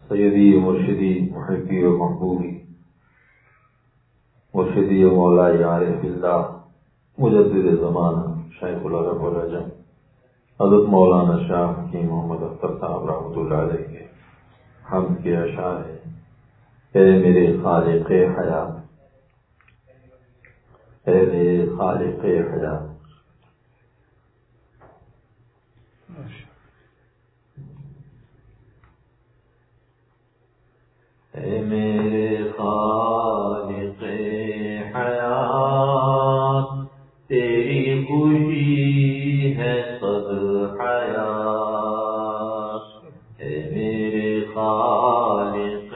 سیدی مرشدی محبی و محبوبی مرشدی و مولائی عارف اللہ مجدد زمانہ شیخ العرب والعجم حضرت مولانا شاہ حکیم محمد اختر صاحب رحمۃ اللہ علیہ کے حمد کے اشعار ہیں۔ اے میرے خالق حیات، اے میرے خالق حیات، اے میرے خالق حیات، تیری خوشی ہے صد حیات، اے میرے خالق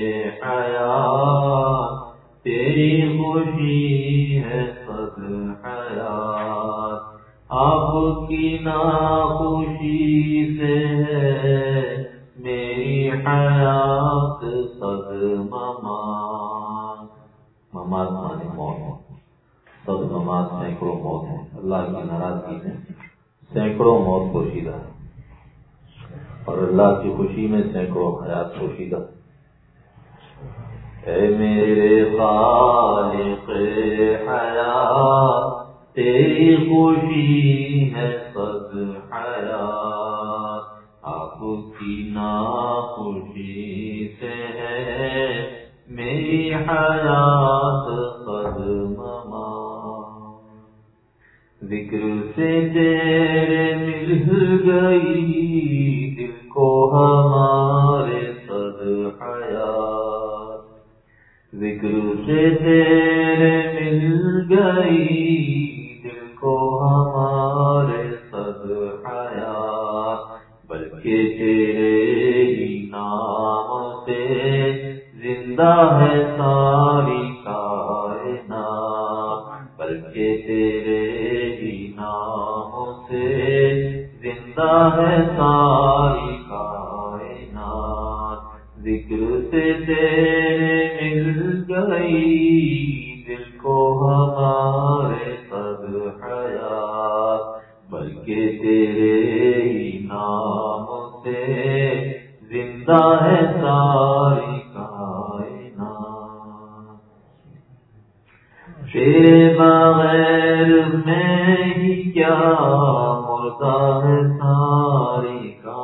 حیات، تیری خوشی ہے صد حیات، آپ کی ناخوشی سے ہے میری حیات صد ممات۔ ممات مانے موت، صد ممات سینکڑوں موت ہیں۔ اللہ کی ناراضگی میں سینکڑوں موت پوشیدہ ہے اور اللہ کی خوشی میں سینکڑوں حیات پوشیدہ۔ اے میرے خالق حیات، تیری خوشی ہے صد حیات، آپ کی ناخوشی سے ہے میری حیات صد ممات۔ ذکر سے تیرے مل گئی دل کو ہمارے صد حیات، ذکر سے تیرے مل گئی دل کو ہمارے صد حیات، بلکہ تیرے ہی نام سے زندہ ہے ساری کائنات، بلکہ تیرے ہی نام سے زندہ ہے ساری کائنات، ذکر سے تیرے مل گئی دل کو ہمارے صد حیات، بلکہ تیرے ہی نام سے زندہ ہے ساری کائنات، تیرے بغیر میں ہی کیا مردہ ہے ساری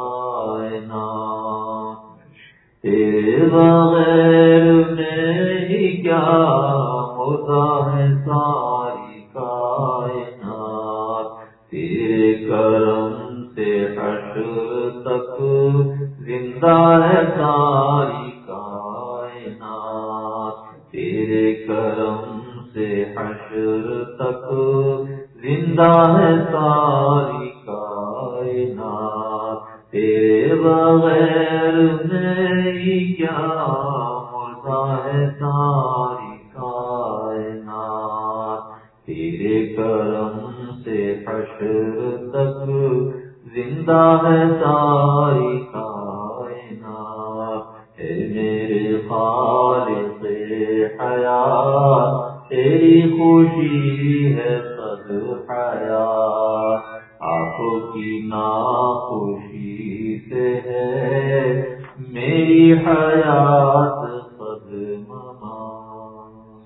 کائنات، تیرے بغیر میں ہی کیا مردہ ہے ساری کائنات، تیرے کرم سے حشر تک زندہ ہے ساری کائنات، تیرے کرم سے حشر تک زندہ ہے ساری کائنات، تیرے بغیر میری کیا مردہ ہے ساری کائنات، تیرے کرم سے حشر تک زندہ ہے ساری کائنات، اے میرے خالق حیات، تیری خوشی ہے صد حیات، آپ کی ناخوشی سے ہے میری حیات صد ممات۔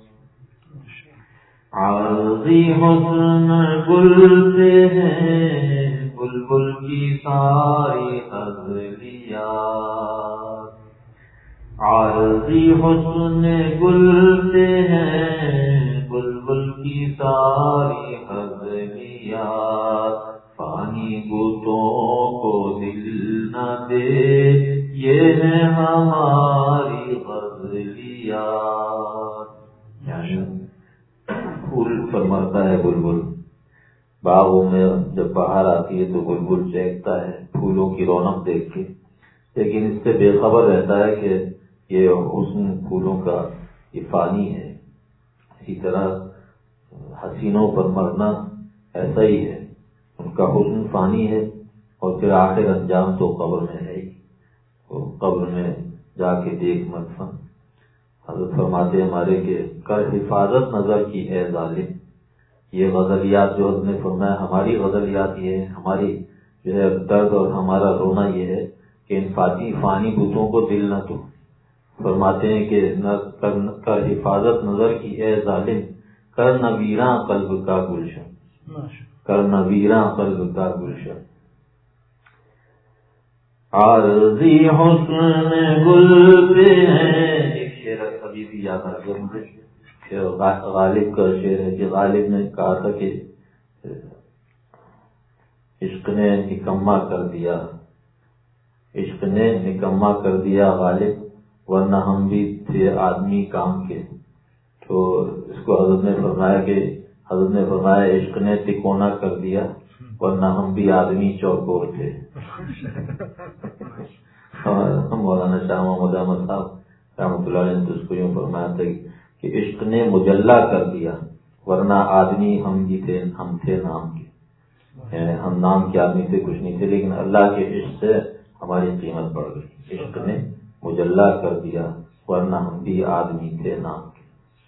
عارضی حسن گل سے ہیں بلبل کی ساری غزلیات، عارضی حسن گل سے ہیں بلبل کی ساری غزلیات، پانی بوٹوں کو دل نہ دے یہ ہے ہماری غزلیات، یعنی پھول پر مرتا ہے بلبل، باغوں میں جب بہار آتی ہے تو بلبل چہکتا ہے پھولوں کی رونق دیکھ کے، لیکن اس سے بے خبر رہتا ہے کہ یہ حسن پھولوں کا یہ فانی ہے۔ اسی طرح حسینوں پر مرنا ایسا ہی ہے، ان کا حسن فانی ہے اور پھر آخر انجام تو قبر میں ہے ہی، وہ قبر میں جا کے دیکھ مدفن۔ حضرت فرماتے ہمارے کہ کر حفاظت نظر کی ہے ظالم، یہ غزلیات جو حضرت نے فرمایا ہماری غزلیات یہ ہے، ہماری جو ہے درد اور ہمارا رونا یہ ہے کہ ان فانی بتوں کو دل نہ تو. فرماتے ہیں کہ کر حفاظت نظر کی اے ظالم، کر نہ ویراں قلب کا گلشن، کر نہ ویراں قلب کا گلشن. عارضی حسن گل پہ ہے، ایک شعر ابھی بھی یاد آ گیا مجھے، غالب کا شعر ہے کہ غالب نے کہا تھا کہ عشق نے نکما کر دیا، عشق نے نکما کر دیا غالب، ورنہ ہم بھی تھے آدمی کام کے. تو اس کو حضرت نے فرمایا عشق نے تکونا کر دیا، ورنہ ہم بھی آدمی چوکور تھے. مولانا شاہ محمد احمد صاحب رحمۃ اللہ علیہ نے تو اس کو یوں فرمایا تھا کہ عشق نے مجلا کر دیا، ورنہ آدمی ہم تھے نام کے. ہم نام کے آدمی سے کچھ نہیں تھے، لیکن اللہ کے عشق سے ہماری قیمت بڑھ گئی. عشق نے مجلا کر دیا، ورنہ ہم بھی آدمی تھے نام کے.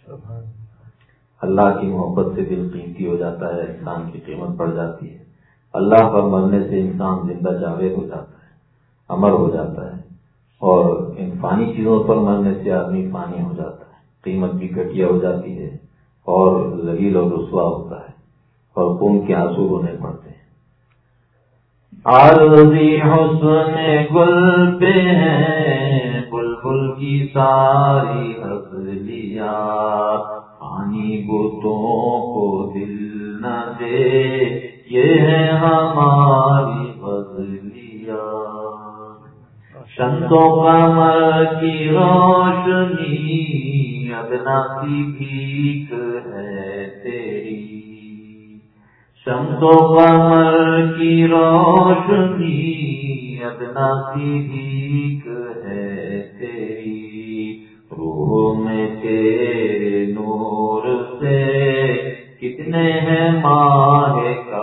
اللہ کی محبت سے دل قیمتی ہو جاتا ہے، انسان کی قیمت بڑھ جاتی ہے. اللہ پر مرنے سے انسان زندہ جاوید ہو جاتا ہے، امر ہو جاتا ہے، اور ان فانی چیزوں پر مرنے سے آدمی فانی ہو جاتا ہے، قیمت بھی گھٹیا ہو جاتی ہے، اور ذلیل اور رسوا ہوتا ہے، اور خون کے آنسو رونے پڑتے ہیں. عارضی حسن گل پہ ہے، بلبل کی ساری غزلیاں، پانی بتوں کو دل نہ دے، یہ ہے ہماری غزلیاں. شمس و قمر کی روشنی ادنا سی بھیک ہے تیری، شمس و قمر کی روشنی ادنا سی بھیک ہے تیری، روح میں تیرے نور سے کتنے ہیں ماہ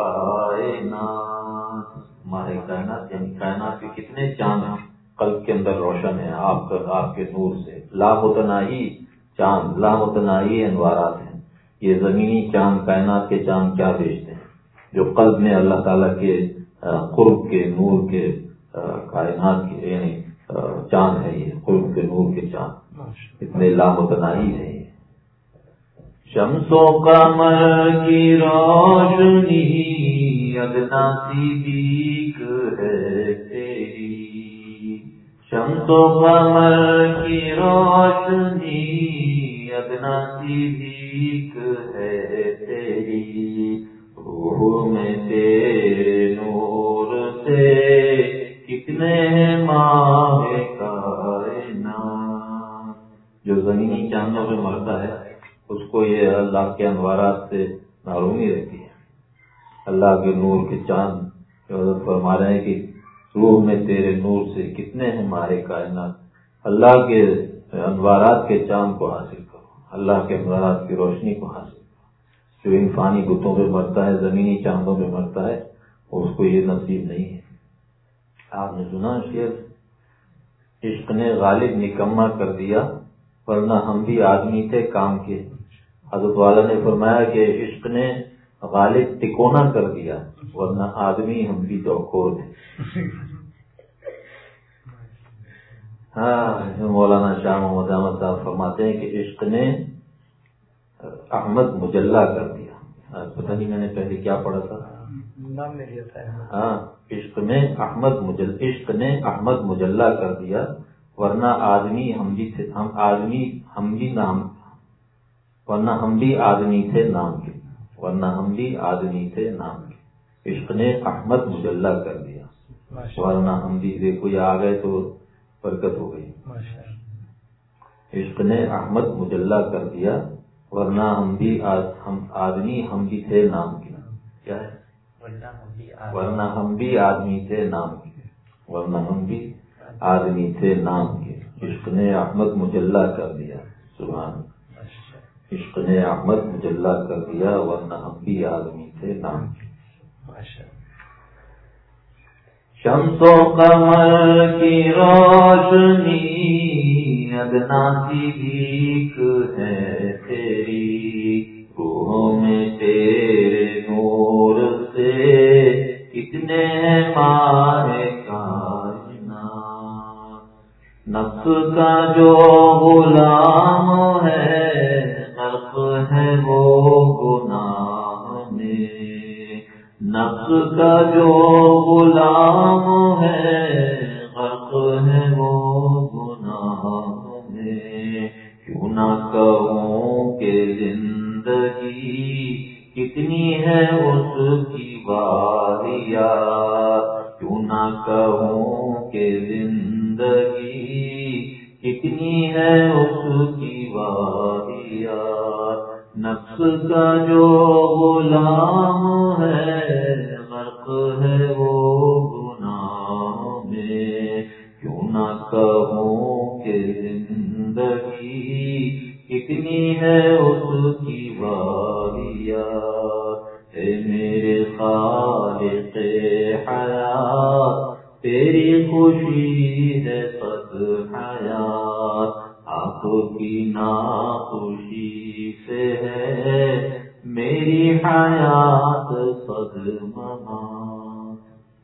کائنات. ماہ کائنات یعنی کائنات کے کتنے چاند ہیں قلب کے اندر روشن ہیں آپ کے نور سے. لامتناہی چاند، لامتناہی انوارات ہیں. یہ زمینی چاند، کائنات کے چاند کیا بیچتے ہیں جو قلب میں اللہ تعالیٰ کے قرب کے نور کے کائنات کے یعنی چاند ہے. یہ قرب کے نور کے چاند اتنے لامتناہی ہیں. شمس و قمر کی روشنی ادنا سی بھیک ہے تیری، شمس و قمر کی روشنی ادنا سی بھیک ہے تیری، روح میں تیرے نور سے کتنے ماہ کائنات. جو زمینی چاندوں پہ مرتا ہے اس کو یہ اللہ کے انوارات سے محرومی رہتی ہے. اللہ کے نور کے چاند حضرت فرما رہے ہیں کہ روح میں تیرے نور سے کتنے ہیں مارے کائنات. اللہ کے انوارات کے چاند کو حاصل کرو، اللہ کے انوارات کی روشنی کو حاصل کرو. جو ان فانی بتوں پہ مرتا ہے، زمینی چاندوں پہ مرتا ہے، اس کو یہ نصیب نہیں ہے. آپ نے سنا شعر، عشق نے غالب نکما کر دیا، ورنہ ہم بھی آدمی تھے کام کے. حضرت والا نے فرمایا کہ عشق نے غالب تکونا کر دیا، ورنہ آدمی ہم بھی چوکور تھے. ہاں، مولانا شاہ محمد احمد صاحب فرماتے ہیں کہ عشق نے احمد مجلا کر دیا. پتہ نہیں میں نے پہلے کیا پڑھا تھا، نام نہیں لیا تھا. ہاں، عشق نے احمد مجلا کر دیا، ورنہ آدمی ہم بھی تھے، ورنہ ہم بھی آدمی تھے نام کے، ورنہ ہم بھی آدمی تھے نام کے. عشق نے احمد مجلا کر دیا، ورنہ ہم بھی، دیکھو یہ آ گئے تو برکت ہو گئی. عشق نے احمد مجلا کر دیا، ورنہ ہم بھی تھے نام کے. کیا ہے؟ ورنہ ہم بھی آدمی تھے نام کے، ورنہ ہم بھی آدمی تھے نام کے. عشق نے احمد مجلا کر دیا. سبحان. عشق نے احمد مجلا کر دیا، ورنہ ہم بھی آدمی تھے نام کے. شمس و قمر کی روشنی ادنا سی بھیک ہے تیری، روح میں تیرے نور سے کتنے ماہ کائنات. نفس کا جو غلام ہے غرق ہے وہ گناہ میں، نفس کا جو غلام ہے غرق ہے وہ گناہ میں، کیوں نہ کہوں کہ زندگی کتنی ہے اس کی واریات، کیوں نہ کہوں کہ زندگی کتنی ہے اس کی واریات، نفس کا جو غلام ہے غرق ہے وہ گناہ میں، کیوں نہ کہوں کہ زندگی کتنی ہے اس کی واریات، اے میرے خالق حیات تیری خوشی ہے صد حیات، آپ کی ناخوشی سے ہے میری حیات صد ممات،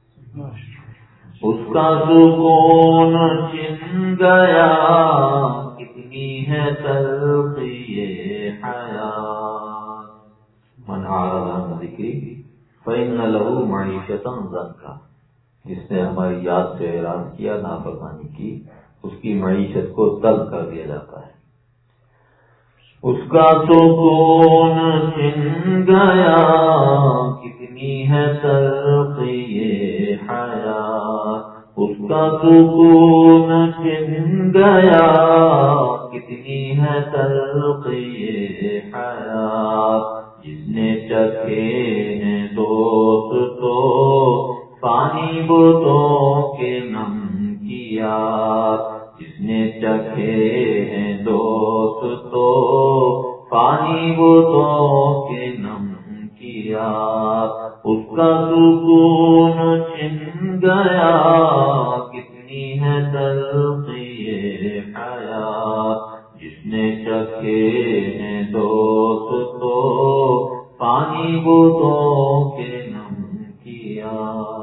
اس کا سکون چھن گیا کتنی ہے تلخی حیات، من اعرض عن ذکری فإن له معیشة ضنکا، جس نے ہماری یاد سے اعراض کیا، نافرمانی کی، اس کی معیشت کو تلخ کر دیا جاتا ہے، اس کا سکون چھن گیا کتنی ہے تلخی حیات، اس کا سکون چھن گیا کتنی ہے تلخی حیات، جس نے چکھے ہیں دوست تو پانی بوتوں کے نم کیا، جس نے چکھے ہیں دوست تو پانی بوتوں کے نم کیا، اس کا سکون چھن گیا کتنی ہے تلخی حیات، جس نے چکھے ہیں دوست تو پانی بوتوں کے نم کیا،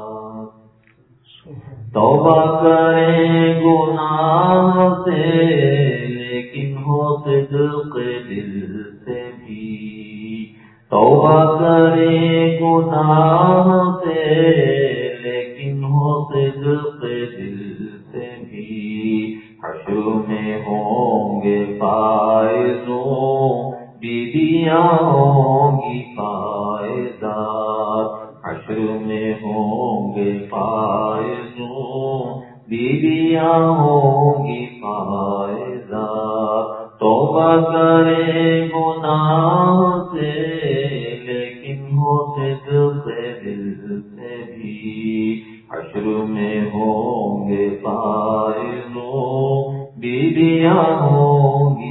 توبہ کریں گناہ سے لیکن ہو صدق دل سے بھی، توبہ کریں گناہ سے لیکن ہو صدق دل سے بھی، حشر میں ہوں گے فائزوں بیویاں ہوں گی فائزات، حشر میں ہوں گے فائزوں بیویاں ہوں گی فائزات، توبہ کریں گناہ سے لیکن ہو صدق دل سے بھی، حشر میں ہوں گے فائزوں بیویاں ہوں گی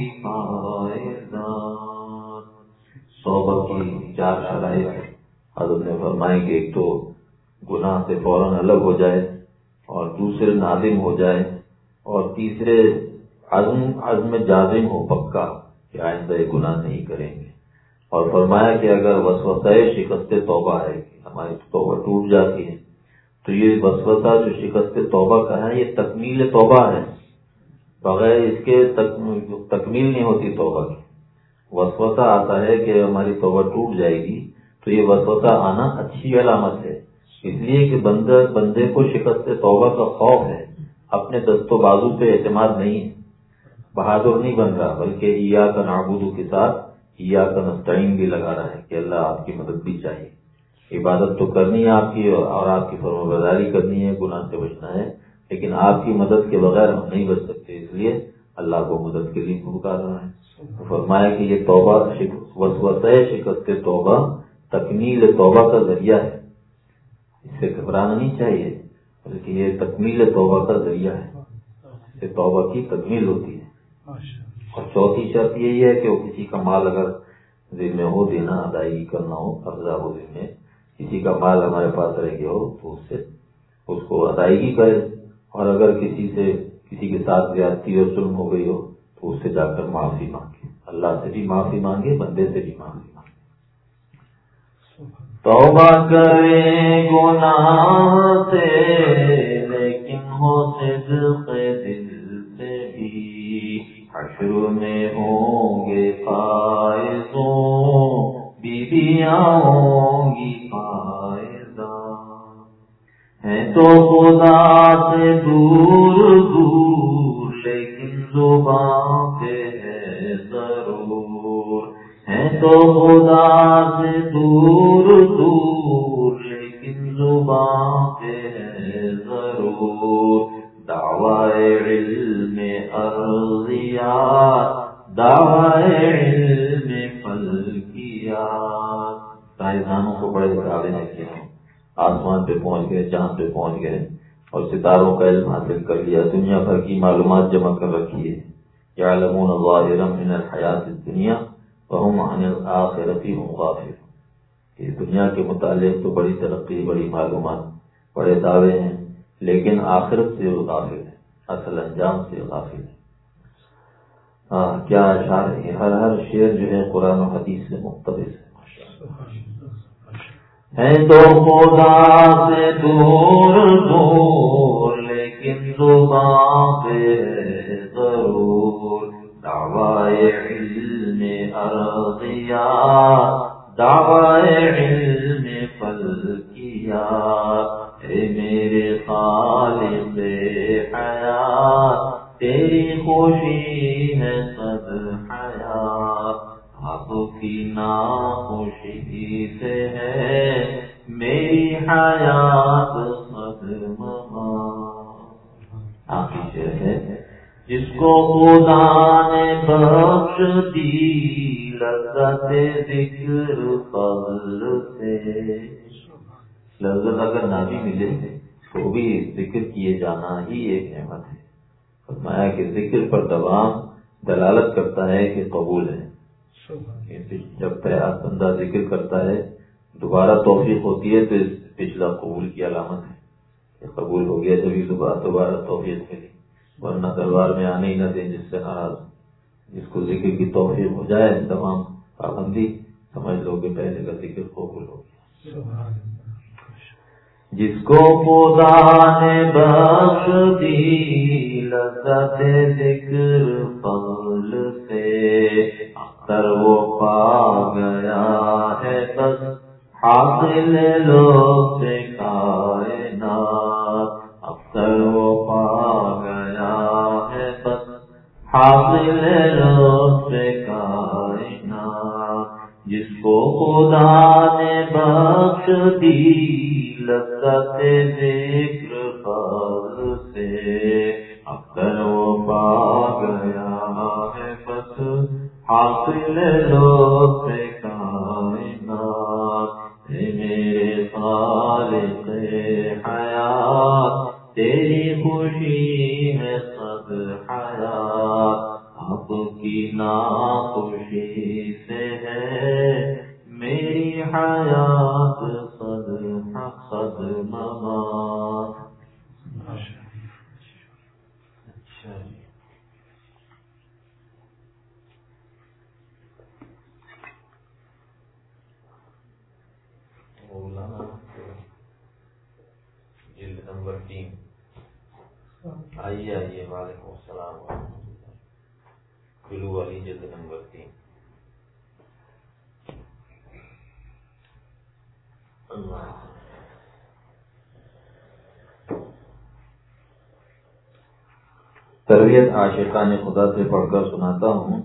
فائزات۔ توبہ کی 4 شرائط حضرت نے فرمائے کہ ایک تو گناہ سے فوراً الگ ہو جائے، اور دوسرے نادم ہو جائے، اور تیسرے عزم جازم ہو پکا کہ آئندہ یہ گناہ نہیں کریں گے، اور فرمایا کہ اگر وسوسہ شکست توبہ ہے کہ ہماری توبہ ٹوٹ جاتی ہے تو یہ وسوسہ جو شکست توبہ کا ہے یہ تکمیل توبہ ہے، بغیر اس کے تکمیل نہیں ہوتی توبہ کی، وسوسہ آتا ہے کہ ہماری توبہ ٹوٹ جائے گی تو یہ وسوسہ آنا اچھی علامت ہے، اس لیے کہ بندے کو شکست توبہ کا خوف ہے، اپنے دست و بازو پہ اعتماد نہیں ہے، بہادر نہیں بن رہا، بلکہ ایاک نعبد کے ساتھ ایاک نستعین بھی لگا رہا ہے کہ اللہ آپ کی مدد بھی چاہیے، عبادت تو کرنی ہے آپ کی اور آپ کی فرمانبرداری کرنی ہے، گناہ سے بچنا ہے، لیکن آپ کی مدد کے بغیر ہم نہیں بچ سکتے، اس لیے اللہ کو مدد کے لیے پکار رہا ہے۔ فرمایا کہ یہ توبہ وسوسہ شکست توبہ تکمیل توبہ کا ذریعہ ہے، اس سے گھبرانا نہیں چاہیے، بلکہ یہ تکمیل توبہ کا ذریعہ ہے، اس سے توبہ کی تکمیل ہوتی ہے۔ اور چوتھی شرط یہی ہے کہ وہ کسی کا مال اگر ذمہ ہو دینا، ادائیگی کرنا ہو، قبضہ ہو ذمہ، کسی کا مال ہمارے پاس رہ گیا ہو تو اس کو ادائیگی کرے، اور اگر کسی کے ساتھ زیادتی اور ظلم ہو گئی ہو تو اس سے جا کر معافی مانگے، اللہ سے بھی معافی مانگے، بندے سے بھی معافی مانگے۔ توبہ کرے گناہ سے لیکن ہو صدق دل سے بھی، حشر میں ہوں گے فائزوں، بیویاں ہوں گی فائزہ، ہیں تو خدا سے دور دور لیکن زبان پہ ہے ضرور، ہیں تو خدا سے دور دور لیکن زبان پہ ہے ضرور، دعوی علم ارضیات، دعوی علم فلکیات۔ سائنسدانوں کو بڑے دعوے ہیں کہ ہم آسمان پہ پہنچ گئے، چاند پہ پہنچ گئے اور ستاروں کا علم حاصل کر لیا، دنیا بھر کی معلومات جمع کر رکھی ہے۔ یعلمون ظاہرا من الحیات الدنیا وهم عن الآخرۃ هم غافلون۔ اس دنیا کے متعلق تو بڑی ترقی، بڑی معلومات، بڑے دعوے ہیں، لیکن آخرت سے وہ غافل ہے، اصل انجام سے غافل ہے۔ کیا اشعار ہے، ہر شعر جو ہے قرآن و حدیث سے مقتبس ہے۔ ہے تو خدا سے دور دور لیکن زبان پہ ہے ضرور، دعوی علم ارضیات، دعوی علم فلکیات، اے میرے خالق حیات تیری خوشی ہے صد حیات، آپ کی ناخوشی سے ہے میری حیات صد ممات۔ آخری شعر ہے، جس کو خدا نے بخش دی لذت ذکر فضل سے، لذت اگر نہ بھی ملے تو بھی ذکر کیے جانا ہی ایک نعمت ہے۔ فرمایا کہ ذکر پر دوام دلالت کرتا ہے کہ قبول ہے۔ جب بندہ ذکر کرتا ہے دوبارہ توفیق ہوتی ہے تو اس پچھلا قبول کی علامت ہے کہ قبول ہو گیا، جبھی دوبارہ توفیق ملی، ورنہ دربار میں آنے ہی نہ دیں جس سے ناراض۔ جس کو ذکر کی توفیق ہو جائے تمام پابندی، سمجھ لو کہ پہلے کا ذکر قبول ہو گیا۔ جس کو خدا نے بخش دی لذت ذکر فضل سے، اختر وہ پا گیا ہے بس حاصل لطف کائنات، اختر وہ پا گیا ہے بس حاصل لطف کائنات، جس کو خدا نے بخش دی لذت ذکر فضل سے، اختر وہ پا گیا ہے بس حاصل لطف کائنات، اے میرے خالق حیات تیری خوشی ہے صد حیات، آپ کی ناخوشی سے ہے میری حیات صد ممات۔ اچھا جی، جلد نمبر 3۔ آئیے وعلیکم السلام ورحمۃ اللہ۔ کلو والی جلد نمبر 3۔ اللہ تربیت عاشقان خدا سے پڑھ کر سناتا ہوں۔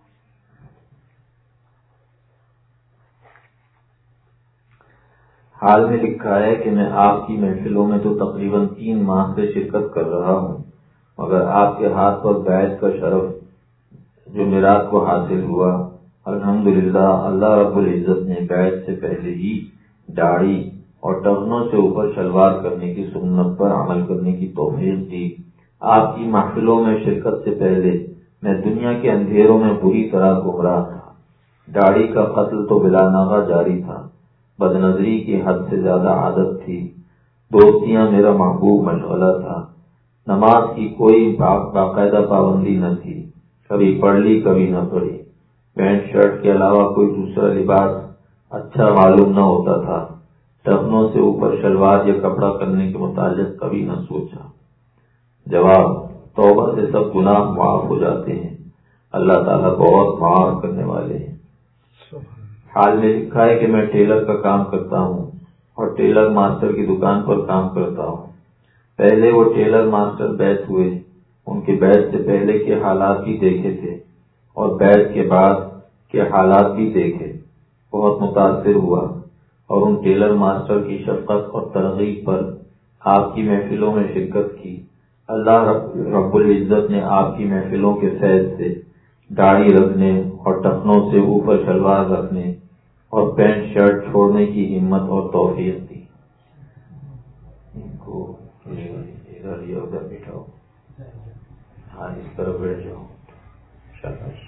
حال میں لکھا ہے کہ میں آپ کی محفلوں میں تو تقریباً 3 ماہ سے شرکت کر رہا ہوں، مگر آپ کے ہاتھ پر بیعت کا شرف جو میراث کو حاصل ہوا، الحمدللہ اللہ رب العزت نے بیعت سے پہلے ہی داڑھی اور ٹخنوں سے اوپر شلوار کرنے کی سنت پر عمل کرنے کی توفیق دی۔ آپ کی محفلوں میں شرکت سے پہلے میں دنیا کے اندھیروں میں بری طرح گمراہ تھا۔ داڑھی کا قتل تو بلا ناغہ جاری تھا، بد نظری کی حد سے زیادہ عادت تھی، دوستیاں میرا محبوب مشغلہ تھا، نماز کی کوئی باقاعدہ پابندی نہ تھی، کبھی پڑھ لی کبھی نہ پڑھی، پینٹ شرٹ کے علاوہ کوئی دوسرا لباس اچھا معلوم نہ ہوتا تھا، ٹخنوں سے اوپر شلوار یا کپڑا کرنے کے متعلق کبھی نہ سوچا۔ جواب: توبہ سے سب گناہ معاف ہو جاتے ہیں، اللہ تعالیٰ بہت معاف کرنے والے ہیں۔ حال میں لکھا ہے کہ میں ٹیلر کا کام کرتا ہوں اور ٹیلر ماسٹر کی دکان پر کام کرتا ہوں۔ پہلے وہ ٹیلر ماسٹر بیعت ہوئے، ان کے بیعت سے پہلے کے حالات بھی دیکھے تھے اور بیعت کے بعد کے حالات بھی دیکھے، بہت متاثر ہوا اور ان ٹیلر ماسٹر کی شفقت اور ترغیب پر آپ کی محفلوں میں شرکت کی۔ اللہ رب العزت نے آپ کی محفلوں کے فیض سے داڑھی رکھنے اور ٹخنوں سے اوپر شلوار رکھنے اور پینٹ شرٹ چھوڑنے کی ہمت اور توفیق دی۔ ان کو ادھر یا ادھر بٹھاؤ، ہاں اس طرف بیٹھ جاؤ، شاباش،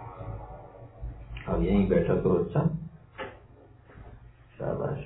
اب یہیں بیٹھا کرو، اچھا شاباش۔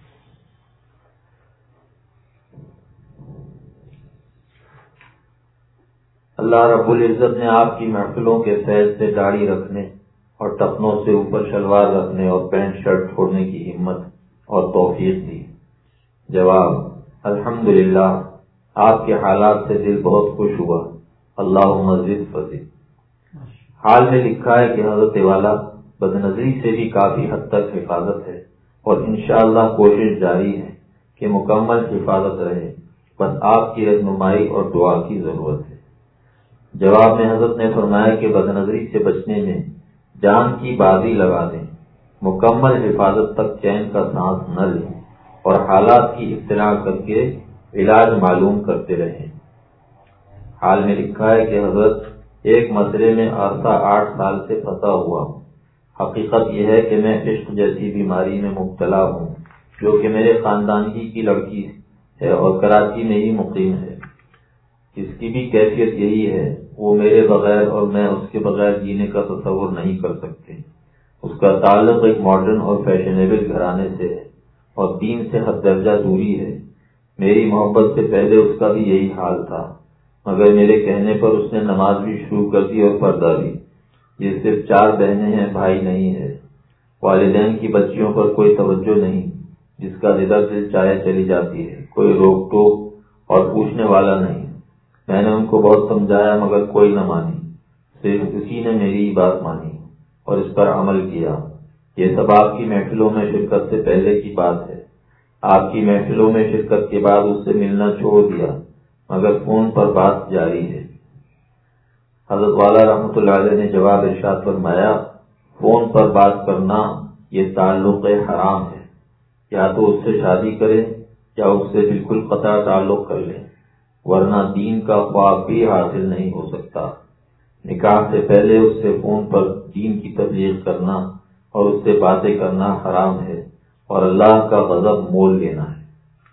اللہ رب العزت نے آپ کی محفلوں کے فیض سے داڑھی رکھنے اور ٹخنوں سے اوپر شلوار رکھنے اور پینٹ شرٹ چھوڑنے کی ہمت اور توفیق دی۔ جواب: الحمدللہ، آپ کے حالات سے دل بہت خوش ہوا، اللہم زد فزد۔ حال میں لکھا ہے کہ حضرت والا بدنظری سے بھی کافی حد تک حفاظت ہے اور انشاءاللہ کوشش جاری ہے کہ مکمل حفاظت رہے، بس آپ کی رہنمائی اور دعا کی ضرورت ہے۔ جواب میں حضرت نے فرمایا کہ بدنظری سے بچنے میں جان کی بازی لگا دیں، مکمل حفاظت تک چین کا سانس نہ لیں اور حالات کی اطلاع کر کے علاج معلوم کرتے رہیں۔ حال میں لکھا ہے کہ حضرت ایک مسئلے میں عرصہ 8 سال سے پھنسا ہوا ہوں۔ حقیقت یہ ہے کہ میں عشق جیسی بیماری میں مبتلا ہوں، جو کہ میرے خاندان کی لڑکی ہے اور کراچی میں ہی مقیم ہے۔ اس کی بھی کیفیت یہی ہے، وہ میرے بغیر اور میں اس کے بغیر جینے کا تصور نہیں کر سکتے۔ اس کا تعلق ایک ماڈرن اور فیشنیبل گھرانے سے ہے اور دین سے حد درجہ دوری ہے۔ میری محبت سے پہلے اس کا بھی یہی حال تھا، مگر میرے کہنے پر اس نے نماز بھی شروع کر دی اور پردہ بھی۔ یہ صرف 4 بہنیں ہیں، بھائی نہیں ہے۔ والدین کی بچیوں پر کوئی توجہ نہیں، جس کا جدھر دل چاہے چلی جاتی ہے، کوئی روک ٹوک اور پوچھنے والا نہیں۔ میں نے ان کو بہت سمجھایا مگر کوئی نہ مانی، صرف اسی نے میری بات مانی اور اس پر عمل کیا۔ یہ سب آپ کی محفلوں میں شرکت سے پہلے کی بات ہے۔ آپ کی محفلوں میں شرکت کے بعد اس سے ملنا چھوڑ دیا، مگر فون پر بات جاری ہے۔ حضرت والا رحمۃ اللہ علیہ نے جواب ارشاد فرمایا، فون پر بات کرنا یہ تعلق حرام ہے، یا تو اس سے شادی کرے یا اس سے بالکل قطع تعلق کر لے، ورنہ دین کا خواب بھی حاصل نہیں ہو سکتا۔ نکاح سے پہلے اس سے فون پر دین کی تبلیغ کرنا اور اس سے باتیں کرنا حرام ہے اور اللہ کا غضب مول لینا ہے۔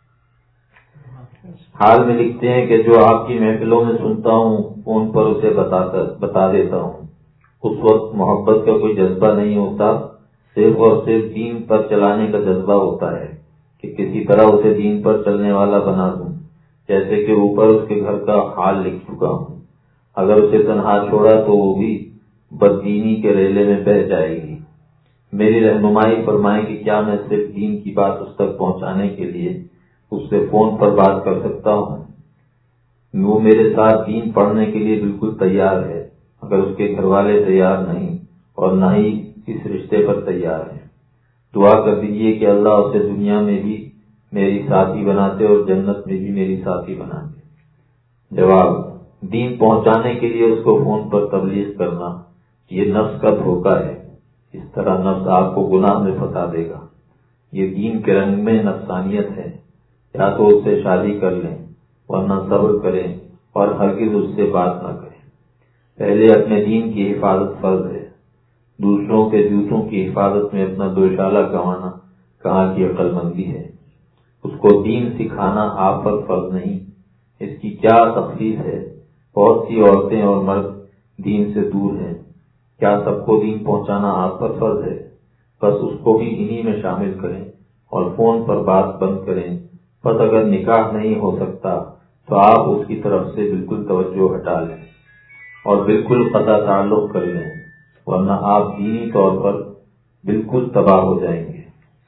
حال میں لکھتے ہیں کہ جو آپ کی محفلوں میں سنتا ہوں فون پر اسے بتا دیتا ہوں۔ اس وقت محبت کا کوئی جذبہ نہیں ہوتا، صرف اور صرف دین پر چلانے کا جذبہ ہوتا ہے کہ کسی طرح اسے دین پر چلنے والا بنا دوں، جیسے کہ اوپر اس کے گھر کا حال لکھ چکا ہوں۔ اگر اسے تنہا چھوڑا تو وہ بھی بددینی کے ریلے میں بہہ جائے گی۔ میری رہنمائی فرمائیں کہ کیا میں صرف دین کی بات اس تک پہنچانے کے لیے اس سے فون پر بات کر سکتا ہوں؟ وہ میرے ساتھ دین پڑھنے کے لیے بالکل تیار ہے، مگر اس کے گھر والے تیار نہیں اور نہ ہی اس رشتے پر تیار ہیں۔ دعا کر دیجیے کہ اللہ اسے دنیا میں بھی میری ساتھی بناتے اور جنت میں بھی میری ساتھی بناتے۔ جواب: دین پہنچانے کے لیے اس کو فون پر تبلیغ کرنا یہ نفس کا دھوکہ ہے۔ اس طرح نفس آپ کو گناہ میں پھنسا دے گا۔ یہ دین کے رنگ میں نفسانیت ہے۔ یا تو اس سے شادی کر لیں، ورنہ صبر کریں اور ہرگز اس سے بات نہ کریں۔ پہلے اپنے دین کی حفاظت فرض ہے، دوسروں کے جوتوں کی حفاظت میں اپنا دوشالہ گنوانا کہاں کی عقل مندی ہے۔ اس کو دین سکھانا آپ پر فرض نہیں، اس کی کیا تخصیص ہے؟ بہت سی عورتیں اور مرد دین سے دور ہیں، کیا سب کو دین پہنچانا آپ پر فرض ہے؟ بس اس کو بھی انہی میں شامل کریں اور فون پر بات بند کریں۔ بس اگر نکاح نہیں ہو سکتا تو آپ اس کی طرف سے بالکل توجہ ہٹا لیں اور بالکل قطع تعلق کر لیں، ورنہ آپ دینی طور پر بالکل تباہ ہو جائیں گے۔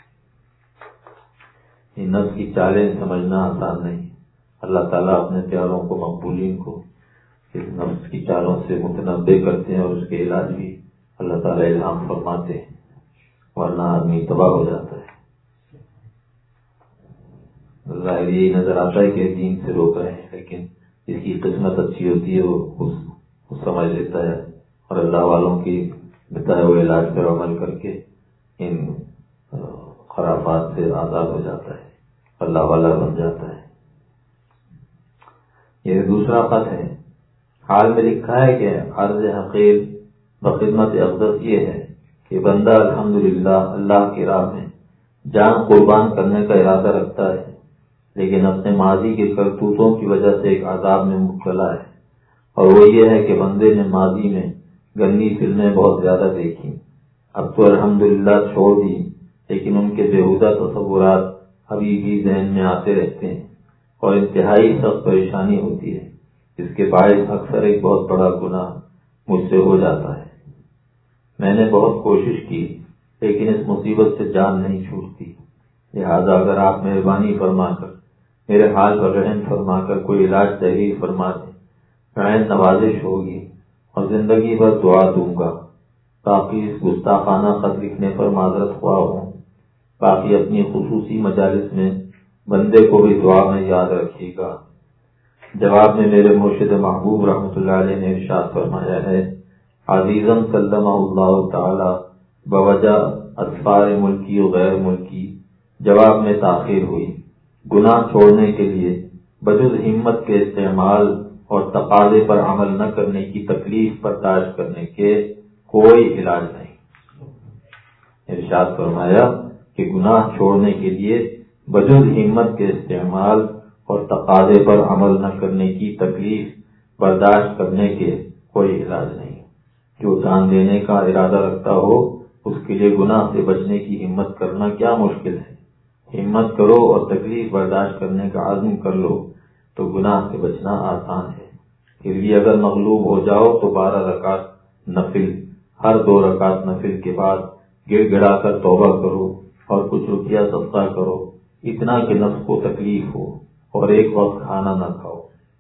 یہ نفس کی چالیں سمجھنا آسان نہیں۔ اللہ تعالیٰ اپنے پیاروں کو، مقبولین کو اس نفس کی چالوں سے متنبع کرتے ہیں اور اس کے علاج بھی اللہ تعالیٰ الہام فرماتے ہیں، ورنہ آدمی تباہ ہو جاتا ہے۔ ظاہر یہی نظر آتا ہے کہ دین سے روک رہے ہیں، لیکن جس کی قسمت اچھی ہوتی ہے وہ سمجھ لیتا ہے اور اللہ والوں کی بتائے ہوئے علاج پر عمل کر کے ان خرافات سے آزاد ہو جاتا ہے، اللہ والا بن جاتا ہے۔ یہ دوسرا خط ہے۔ حال میں لکھا ہے کہ عرض حقیر بخدمت اقدس یہ ہے کہ بندہ الحمدللہ اللہ کی راہ میں جان قربان کرنے کا ارادہ رکھتا ہے، لیکن اپنے ماضی کے کرتوتوں کی وجہ سے ایک عذاب میں مبتلا ہے، اور وہ یہ ہے کہ بندے نے ماضی میں گندی فلمیں بہت زیادہ دیکھی، اب تو الحمدللہ چھوڑ دی، لیکن ان کے بیہودہ تصورات ابھی بھی ذہن میں آتے رہتے ہیں اور انتہائی سخت پریشانی ہوتی ہے۔ اس کے باعث اکثر ایک بہت بڑا گناہ مجھ سے ہو جاتا ہے۔ میں نے بہت کوشش کی، لیکن اس مصیبت سے جان نہیں چھوٹتی، لہذا اگر آپ مہربانی فرما کر میرے حال پر رحم فرما کر کوئی علاج تحریر فرما دیں، عین نوازش ہوگی اور زندگی بھر دعا دوں گا۔ باقی اس گستاخانہ خط لکھنے پر معذرت خواہ ہوں۔ باقی اپنی خصوصی مجالس میں بندے کو بھی دعا میں یاد رکھیے گا۔ جواب میں میرے مرشد محبوب رحمۃ اللہ علیہ نے ارشاد فرمایا ہے، عزیزاً سلمہ اللہ تعالی بوجہ اسفار ملکی و غیر ملکی جواب میں تاخیر ہوئی۔ گناہ چھوڑنے کے لیے بجز ہمت کے استعمال اور تقاضے پر عمل نہ کرنے کی تکلیف برداشت کرنے کے کوئی علاج نہیں۔ ارشاد فرمایا کہ گناہ چھوڑنے کے لیے بجز ہمت کے استعمال اور تقاضے پر عمل نہ کرنے کی تکلیف برداشت کرنے کے کوئی علاج نہیں۔ جو جان دینے کا ارادہ رکھتا ہو اس کے لیے گناہ سے بچنے کی ہمت کرنا کیا مشکل ہے؟ ہمت کرو اور تکلیف برداشت کرنے کا عزم کر لو تو گناہ سے بچنا آسان ہے۔ پھر بھی اگر مغلوب ہو جاؤ تو 12 رکعت نفل، ہر 2 رکعت نفل کے بعد گڑ گڑا کر توبہ کرو اور کچھ روپیہ صدقہ کرو، اتنا کہ نفس کو تکلیف ہو، اور ایک وقت کھانا نہ کھاؤ۔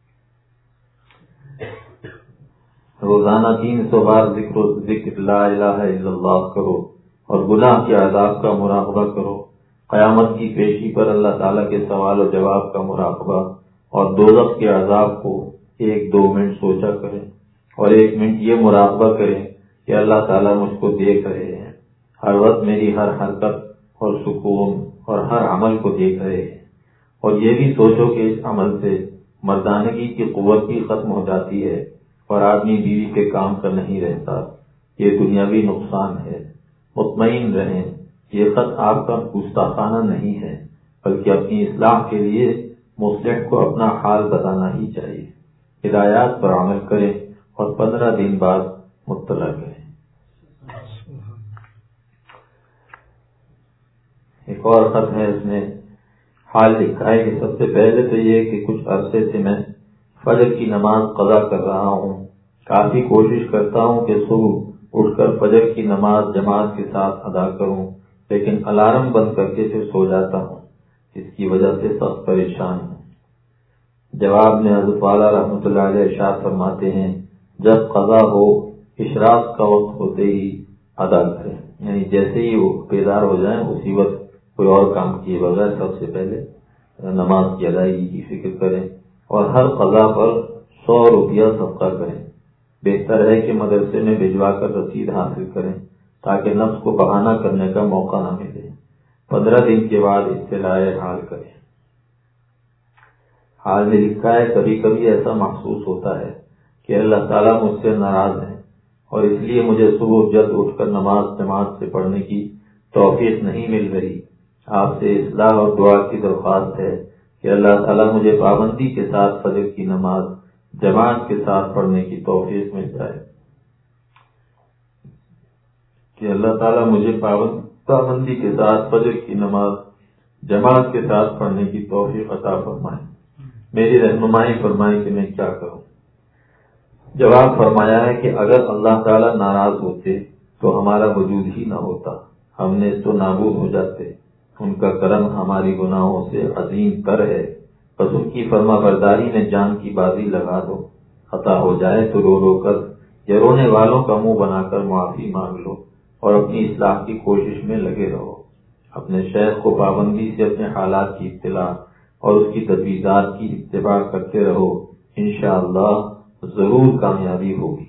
روزانہ 300 بار ذکر لا الہ الا اللہ کرو اور گناہ کے عذاب کا مراقبہ کرو۔ قیامت کی پیشی پر اللہ تعالیٰ کے سوال و جواب کا مراقبہ اور دوزخ کے عذاب کو 1-2 منٹ سوچا کریں، اور 1 منٹ یہ مراقبہ کریں کہ اللہ تعالیٰ مجھ کو دیکھ رہے ہیں، ہر وقت میری ہر حرکت اور سکون اور ہر عمل کو دیکھ رہے ہیں۔ اور یہ بھی سوچو کہ اس عمل سے مردانگی کی قوت بھی ختم ہو جاتی ہے اور آدمی بیوی کے کام کا نہیں رہتا، یہ دنیاوی نقصان ہے۔ مطمئن رہیں، یہ خط آپ کا گستاخانہ نہیں ہے، بلکہ اپنی اصلاح کے لیے مصلح کو اپنا حال بتانا ہی چاہیے۔ ہدایات پر عمل کریں اور 15 دن بعد مطلع کریں۔ ایک اور خط ہے، اس میں حال لکھا ہے کہ سب سے پہلے تو یہ کہ کچھ عرصے سے میں فجر کی نماز قضا کر رہا ہوں، کافی کوشش کرتا ہوں کہ صبح اٹھ کر فجر کی نماز جماعت کے ساتھ ادا کروں، لیکن الارم بند کر کے پھر سو جاتا ہوں، جس کی وجہ سے سخت پریشان ہوں۔ جواب میں حضرت والا رحمۃ اللہ علیہ ارشاد فرماتے ہیں، جب قضا ہو اشراق کا وقت ہوتے ہی ادا کریں، یعنی جیسے ہی وہ بیدار ہو جائیں اسی وقت کوئی اور کام کیے بغیر سب سے پہلے نماز کی ادائیگی کی فکر کریں، اور ہر قضا پر 100 روپیہ صدقہ کریں۔ بہتر ہے کہ مدرسے میں بھجوا کر رسید حاصل کریں تاکہ نفس کو بہانہ کرنے کا موقع نہ ملے۔ 15 دن کے بعد اطلاع حال کریں۔ حال میں لکھا ہے، کبھی کبھی ایسا محسوس ہوتا ہے کہ اللہ تعالیٰ مجھ سے ناراض ہے، اور اس لیے مجھے صبح جلد اٹھ کر نماز جماعت سے پڑھنے کی توفیق نہیں مل رہی۔ آپ سے اصلاح اور دعا کی درخواست ہے کہ اللہ تعالیٰ مجھے پابندی کے ساتھ فجر کی نماز جماعت کے ساتھ پڑھنے کی توفیق مل جائے، کہ اللہ تعالیٰ مجھے پابندی کے ساتھ فجر کی نماز جماعت کے ساتھ پڑھنے کی توفیق عطا فرمائے، میری رہنمائی فرمائے کہ میں کیا کروں۔ جواب فرمایا ہے کہ اگر اللہ تعالیٰ ناراض ہوتے تو ہمارا وجود ہی نہ ہوتا، ہم نے تو نابود ہو جاتے۔ ان کا کرم ہماری گناہوں سے عظیم تر ہے، بس ان کی فرما برداری میں جان کی بازی لگا دو، خطا ہو جائے تو رو رو کر یا رونے والوں کا منہ بنا کر معافی مانگ لو اور اپنی اصلاح کی کوشش میں لگے رہو. اپنے شیخ کو پابندی سے اپنے حالات کی اطلاع اور اس کی تجویزات کی اتباع کرتے رہو. انشاءاللہ ضرور کامیابی ہوگی.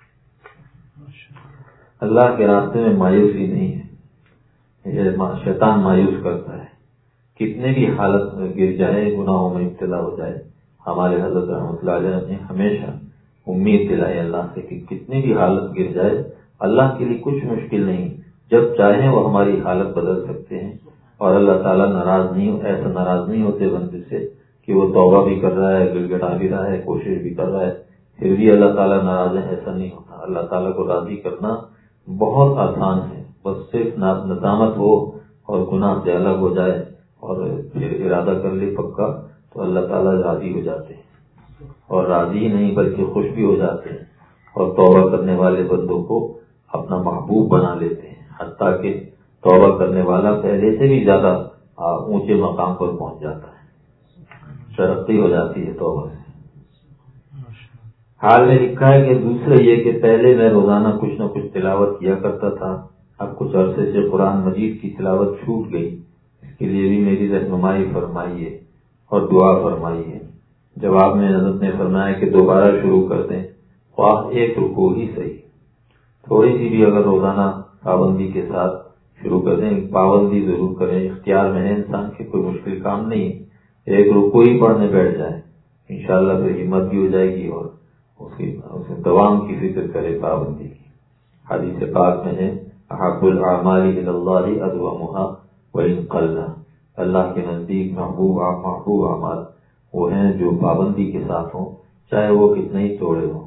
اللہ کے راستے میں مایوسی نہیں ہے. یہ شیطان مایوس کرتا ہے. کتنے بھی حالت میں گر جائے، گناہوں میں ابتلا ہو جائے، ہمارے حضرت رحمۃ اللہ علیہ نے ہمیشہ امید دلائی اللہ سے کہ کتنی بھی حالت گر جائے اللہ کے لیے کچھ مشکل نہیں. جب چاہیں وہ ہماری حالت بدل سکتے ہیں. اور اللہ تعالیٰ ایسا ناراض نہیں ہوتے بندے سے کہ وہ توبہ بھی کر رہا ہے، گڑ گڑا بھی رہا ہے، کوشش بھی کر رہا ہے، پھر بھی اللہ تعالیٰ ناراض ہے. ایسا نہیں ہوتا. اللہ تعالیٰ کو راضی کرنا بہت آسان ہے. بس صرف ندامت ہو اور گناہ سے الگ ہو جائے اور پھر ارادہ کر لے پکا تو اللہ تعالیٰ راضی ہو جاتے ہیں. اور راضی ہی نہیں بلکہ خوش بھی ہو جاتے ہیں اور توبہ کرنے والے بندوں کو اپنا محبوب بنا لیتے ہیں. حتیٰ کہ توبہ کرنے والا پہلے سے بھی زیادہ اونچے مقام پر پہنچ جاتا ہے. ترقی ہو جاتی ہے توبہ سے. حال میں لکھا ہے کہ دوسرا یہ کہ پہلے میں روزانہ کچھ نہ کچھ تلاوت کیا کرتا تھا. اب کچھ عرصے سے قرآن مجید کی تلاوت چھوٹ گئی. اس کے لیے بھی میری رہنمائی فرمائیے اور دعا فرمائیے. جواب میں حضرت نے فرمایا کہ دوبارہ شروع کر دیں، خواہ ایک رکوع ہی صحیح، تھوڑی سی بھی اگر روزانہ پابندی کے ساتھ شروع کر دیں. پابندی ضرور کریں، اختیار میں ہے انسان کے، کوئی مشکل کام نہیں. ایک رکوع ہی پڑھنے بیٹھ جائیں، انشاءاللہ پھر ہمت بھی ہو جائے گی اور اس دوام کی فکر کرے پابندی کی. حدیث پاک میں ہے احب الاعمال الی اللہ ادومها وان قل. اللہ کے نزدیک محبوب اعمال وہ ہیں جو پابندی کے ساتھ ہوں، چاہے وہ کتنے ہی توڑے ہوں.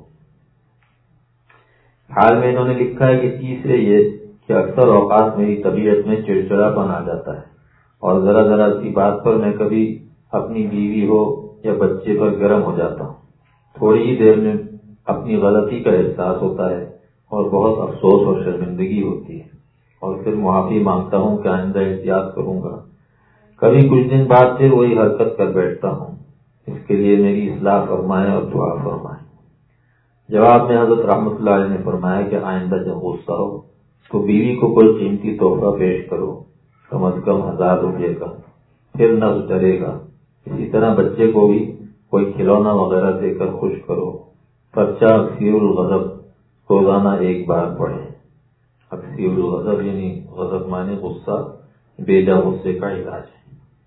حال میں انہوں نے لکھا ہے کہ تیسرے یہ کہ اکثر اوقات میری طبیعت میں چڑچڑاپن آ جاتا ہے اور ذرا ذرا سی بات پر میں کبھی اپنی بیوی ہو یا بچے پر گرم ہو جاتا ہوں. تھوڑی ہی دیر میں اپنی غلطی کا احساس ہوتا ہے اور بہت افسوس اور شرمندگی ہوتی ہے اور پھر معافی مانگتا ہوں کہ آئندہ احتیاط کروں گا. کبھی کچھ دن بعد پھر وہی حرکت کر بیٹھتا ہوں. اس کے لیے میری اصلاح فرمائیں اور دعا فرمائیں. جواب میں حضرت رحمۃ اللہ علیہ نے فرمایا کہ آئندہ جب غصہ ہو تو بیوی کو کوئی قیمتی تحفہ پیش کرو، کم از کم 1000 روپے کا، پھر نفس ڈرے گا. اسی طرح بچے کو بھی کوئی کھلونا وغیرہ دے کر خوش کرو. پرچہ اکثیر الغضب روزانہ ایک بار پڑھیں. اکثیر الغضب یعنی غضب مانے غصہ، بیجا غصے کا علاج ہے.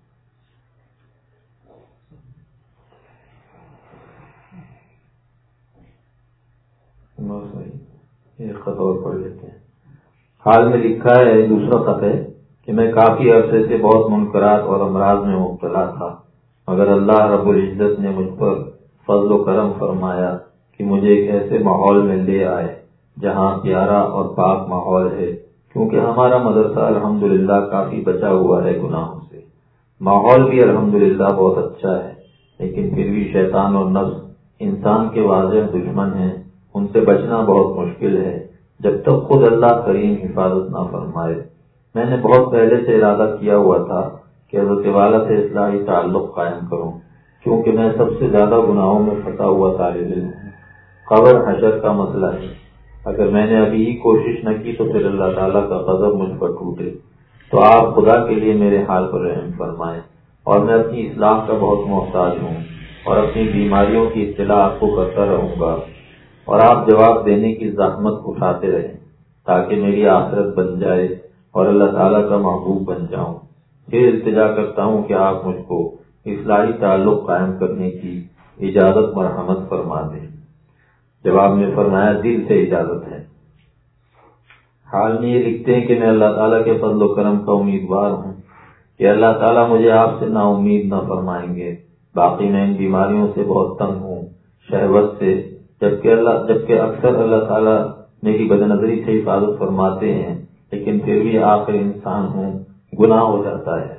ایک خط اور پڑھ لیتے ہیں. حال میں لکھا ہے دوسرا خط ہے کہ میں کافی عرصے سے بہت منکرات اور امراض میں مبتلا تھا، مگر اللہ رب العزت نے مجھ پر فضل و کرم فرمایا کہ مجھے ایک ایسے ماحول میں لے آئے جہاں پیارا اور پاک ماحول ہے. کیونکہ ہمارا مدرسہ الحمدللہ کافی بچا ہوا ہے گناہوں سے. ماحول بھی الحمدللہ بہت اچھا ہے، لیکن پھر بھی شیطان اور نفس انسان کے واضح دشمن ہیں. ان سے بچنا بہت مشکل ہے جب تک خود اللہ کریم حفاظت نہ فرمائے. میں نے بہت پہلے سے ارادہ کیا ہوا تھا کہ حضرت والا سے اصلاحی تعلق قائم کروں، کیونکہ میں سب سے زیادہ گناہوں میں پھنسا ہوا طالب علم ہوں. قبر حشر کا مسئلہ ہے. اگر میں نے ابھی ہی کوشش نہ کی تو پھر اللہ تعالیٰ کا غضب مجھ پر ٹوٹے. تو آپ خدا کے لیے میرے حال پر رحم فرمائیں. اور میں اپنی اصلاح کا بہت محتاج ہوں اور اپنی بیماریوں کی اطلاع آپ کو کرتا رہوں گا اور آپ جواب دینے کی زحمت اٹھاتے رہیں تاکہ میری آخرت بن جائے اور اللہ تعالیٰ کا محبوب بن جاؤں. پھر التجا کرتا ہوں کہ آپ مجھ کو اصلاحی تعلق قائم کرنے کی اجازت مرحمت فرما دیں. جواب میں فرمایا دل سے اجازت ہے. حال میں یہ لکھتے ہیں کہ میں اللہ تعالیٰ کے فضل و کرم کا امیدوار ہوں کہ اللہ تعالیٰ مجھے آپ سے نا امید نہ فرمائیں گے. باقی میں ان بیماریوں سے بہت تنگ ہوں، شہوت سے، جبکہ اکثر اللہ تعالیٰ میری بد نظری سے حفاظت فرماتے ہیں، لیکن پھر بھی آخر انسان ہوں، گناہ ہو جاتا ہے.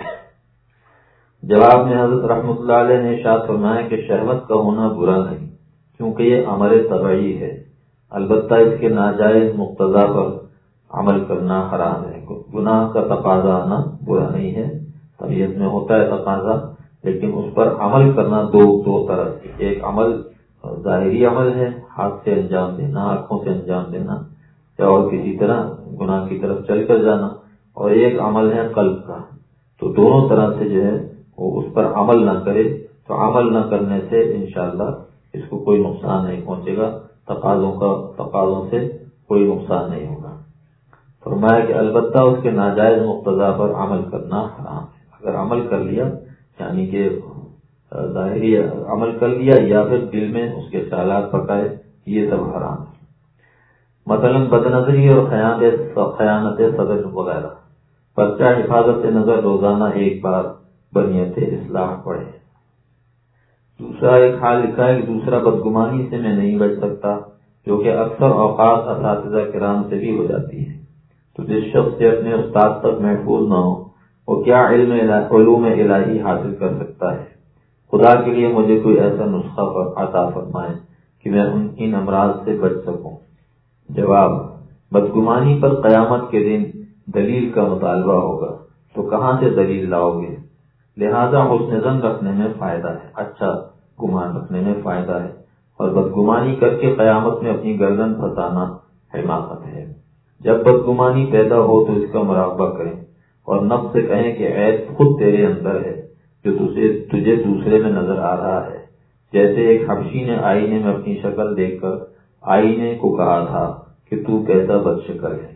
جواب میں حضرت رحمۃ اللہ علیہ نے ارشاد فرمایا کہ شہوت کا ہونا برا نہیں، کیونکہ یہ امر طبعی ہے. البتہ اس کے ناجائز مقتضا پر عمل کرنا حرام ہے. گناہ کا تقاضا آنا برا نہیں ہے، طبیعت میں ہوتا ہے تقاضا، لیکن اس پر عمل کرنا دو طرح سے. ایک عمل ظاہری عمل ہے، ہاتھ سے انجام دینا، آنکھوں سے انجام دینا یا اور کسی طرح گناہ کی طرف چل کر جانا، اور ایک عمل ہے قلب کا. تو دونوں طرح سے جو ہے وہ اس پر عمل نہ کرے تو عمل نہ کرنے سے انشاءاللہ اس کو کوئی نقصان نہیں پہنچے گا، تقاضوں سے کوئی نقصان نہیں ہوگا. فرمایا کہ البتہ اس کے ناجائز مقتضا پر عمل کرنا حرام ہے. اگر عمل کر لیا یعنی کہ ظاہری عمل کر لیا یا پھر دل میں اس کے خیالات پکائے، یہ سب حرام ہے. مثلا بد نظری اور خیانت صدر وغیرہ. پرچہ حفاظت نظر روزانہ ایک بار بنیت اصلاح پڑھے. دوسرا ایک حال لکھا ہے کہ دوسرا بدگمانی سے میں نہیں بچ سکتا، جو کہ اکثر اوقات اساتذہ کرام سے بھی ہو جاتی ہے. تو جس شخص سے اپنے استاد تک محفوظ نہ ہو وہ کیا علوم الہی حاصل کر سکتا ہے؟ خدا کے لیے مجھے کوئی ایسا نسخہ عطا فرمائے کہ میں ان امراض سے بچ سکوں. جواب: بدگمانی پر قیامت کے دن دلیل کا مطالبہ ہوگا تو کہاں سے دلیل لاؤ گے؟ لہذا حسن ظن رکھنے میں فائدہ ہے، اچھا گمان رکھنے میں فائدہ ہے، اور بدگمانی کر کے قیامت میں اپنی گردن پھنسانا حماقت ہے. جب بدگمانی پیدا ہو تو اس کا مراقبہ کریں اور نفس سے کہیں کہ عیب خود تیرے اندر ہے جو تجھے دوسرے میں نظر آ رہا ہے. جیسے ایک حبشی نے آئینے میں اپنی شکل دیکھ کر آئینے کو کہا تھا کہ تو کیسا بد شکل ہے.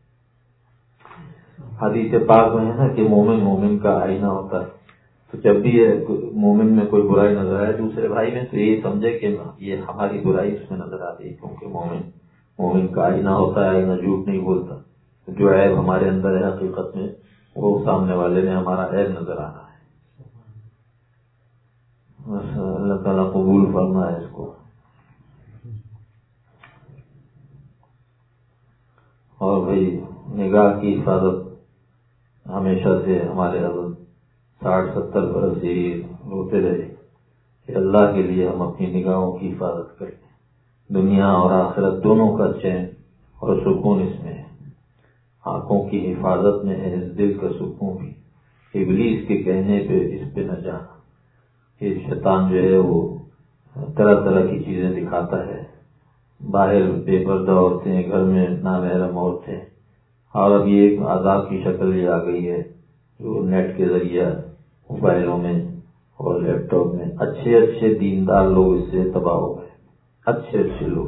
حدیث پاک میں ہے نا کہ مومن کا آئینہ ہوتا ہے. تو جب بھی مومن میں کوئی برائی نظر آئے دوسرے بھائی میں تو یہ سمجھے کہ یہ ہماری برائی اس میں نظر آتی ہے، کیونکہ مومن کا آئینہ ہوتا ہے، آئینہ جھوٹ نہیں بولتا. جو عیب ہمارے اندر ہے حقیقت میں وہ سامنے والے نے ہمارا عیب نظر آنا ہے. اللہ تعالیٰ قبول فرمائے اس کو. اور بھائی نگاہ کی حفاظت ہمیشہ سے ہمارے حضرت 60-70 برس یہی روتے رہے کہ اللہ کے لیے ہم اپنی نگاہوں کی حفاظت کریں. دنیا اور آخرت دونوں کا چین اور سکون اس میں ہے. آنکھوں کی حفاظت میں ہے دل کا سکون بھی. ابلیس کے کہنے پہ اس پہ نہ جانا. یہ شیطان جو ہے وہ طرح طرح کی چیزیں دکھاتا ہے. باہر بے پردہ عورتیں، گھر میں نامحرم عورتیں، اور اب یہ ایک عذاب کی شکل یہ آ گئی ہے جو نیٹ کے ذریعہ موبائلوں میں اور لیپ ٹاپ میں اچھے دیندار لوگ اس سے تباہ ہو گئے. اچھے لوگ،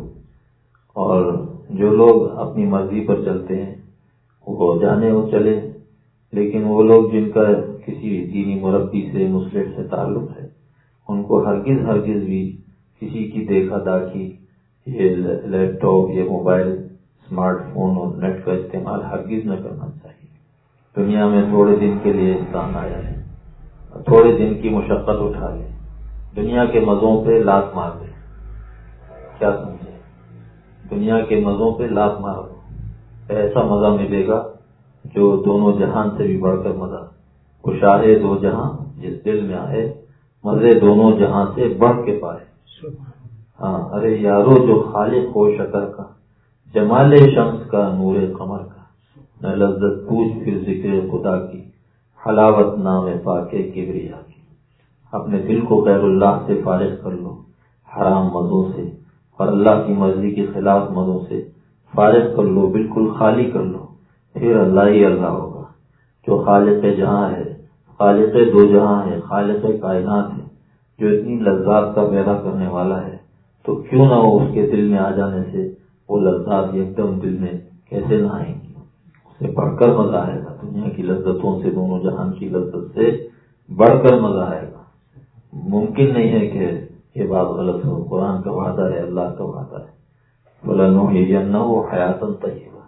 اور جو لوگ اپنی مرضی پر چلتے ہیں وہ جانے وہ چلے، لیکن وہ لوگ جن کا کسی دینی مربی سے مصلح سے تعلق ہے ان کو ہرگز بھی کسی کی دیکھا داکھی، یہ لیپ ٹاپ، یہ موبائل، اسمارٹ فون اور نیٹ کا استعمال ہرگز نہ کرنا چاہیے. دنیا میں تھوڑے دن کے لیے انسان آیا ہے، تھوڑے دن کی مشقت اٹھا لے، دنیا کے مزوں پہ لات مار دے. کیا سمجھے؟ دنیا کے مزوں پہ لات مار دو، ایسا مزہ ملے گا جو دونوں جہان سے بھی بڑھ کر مزہ. کشارے دو جہاں جس دل میں آئے، مزے دونوں جہاں سے بڑھ کے پائے. ہاں ارے یارو جو خالق ہو شکر کا، جمال شمس کا، نور قمر کا، نہ لذت پوچھ پھر ذکر خدا کی، حلاوت نام پاکے کبریا کی. اپنے دل کو غیر اللہ سے فارغ کر لو، حرام مزوں سے اور اللہ کی مرضی کے خلاف مزوں سے فارغ کر لو، بالکل خالی کر لو. پھر اللہ ہی اللہ ہوگا جو خالق جہاں ہے، خالق دو جہاں ہے، خالق کائنات ہے، جو اتنی لذات کا پیدا کرنے والا ہے. تو کیوں نہ ہو اس کے دل میں آ جانے سے وہ لذات ایک دم دل میں کیسے نہ آئیں گی؟ اس سے بڑھ کر مزہ آئے گا. دنیا کی لذتوں سے، دونوں جہان کی لذت سے بڑھ کر مزہ آئے گا. ممکن نہیں ہے کہ یہ بات غلط ہو. قرآن کا وعدہ ہے، اللہ کا وعدہ ہے، فَلَنُحْيِيَنَّهُ حَيَاةً طَيِّبَةً.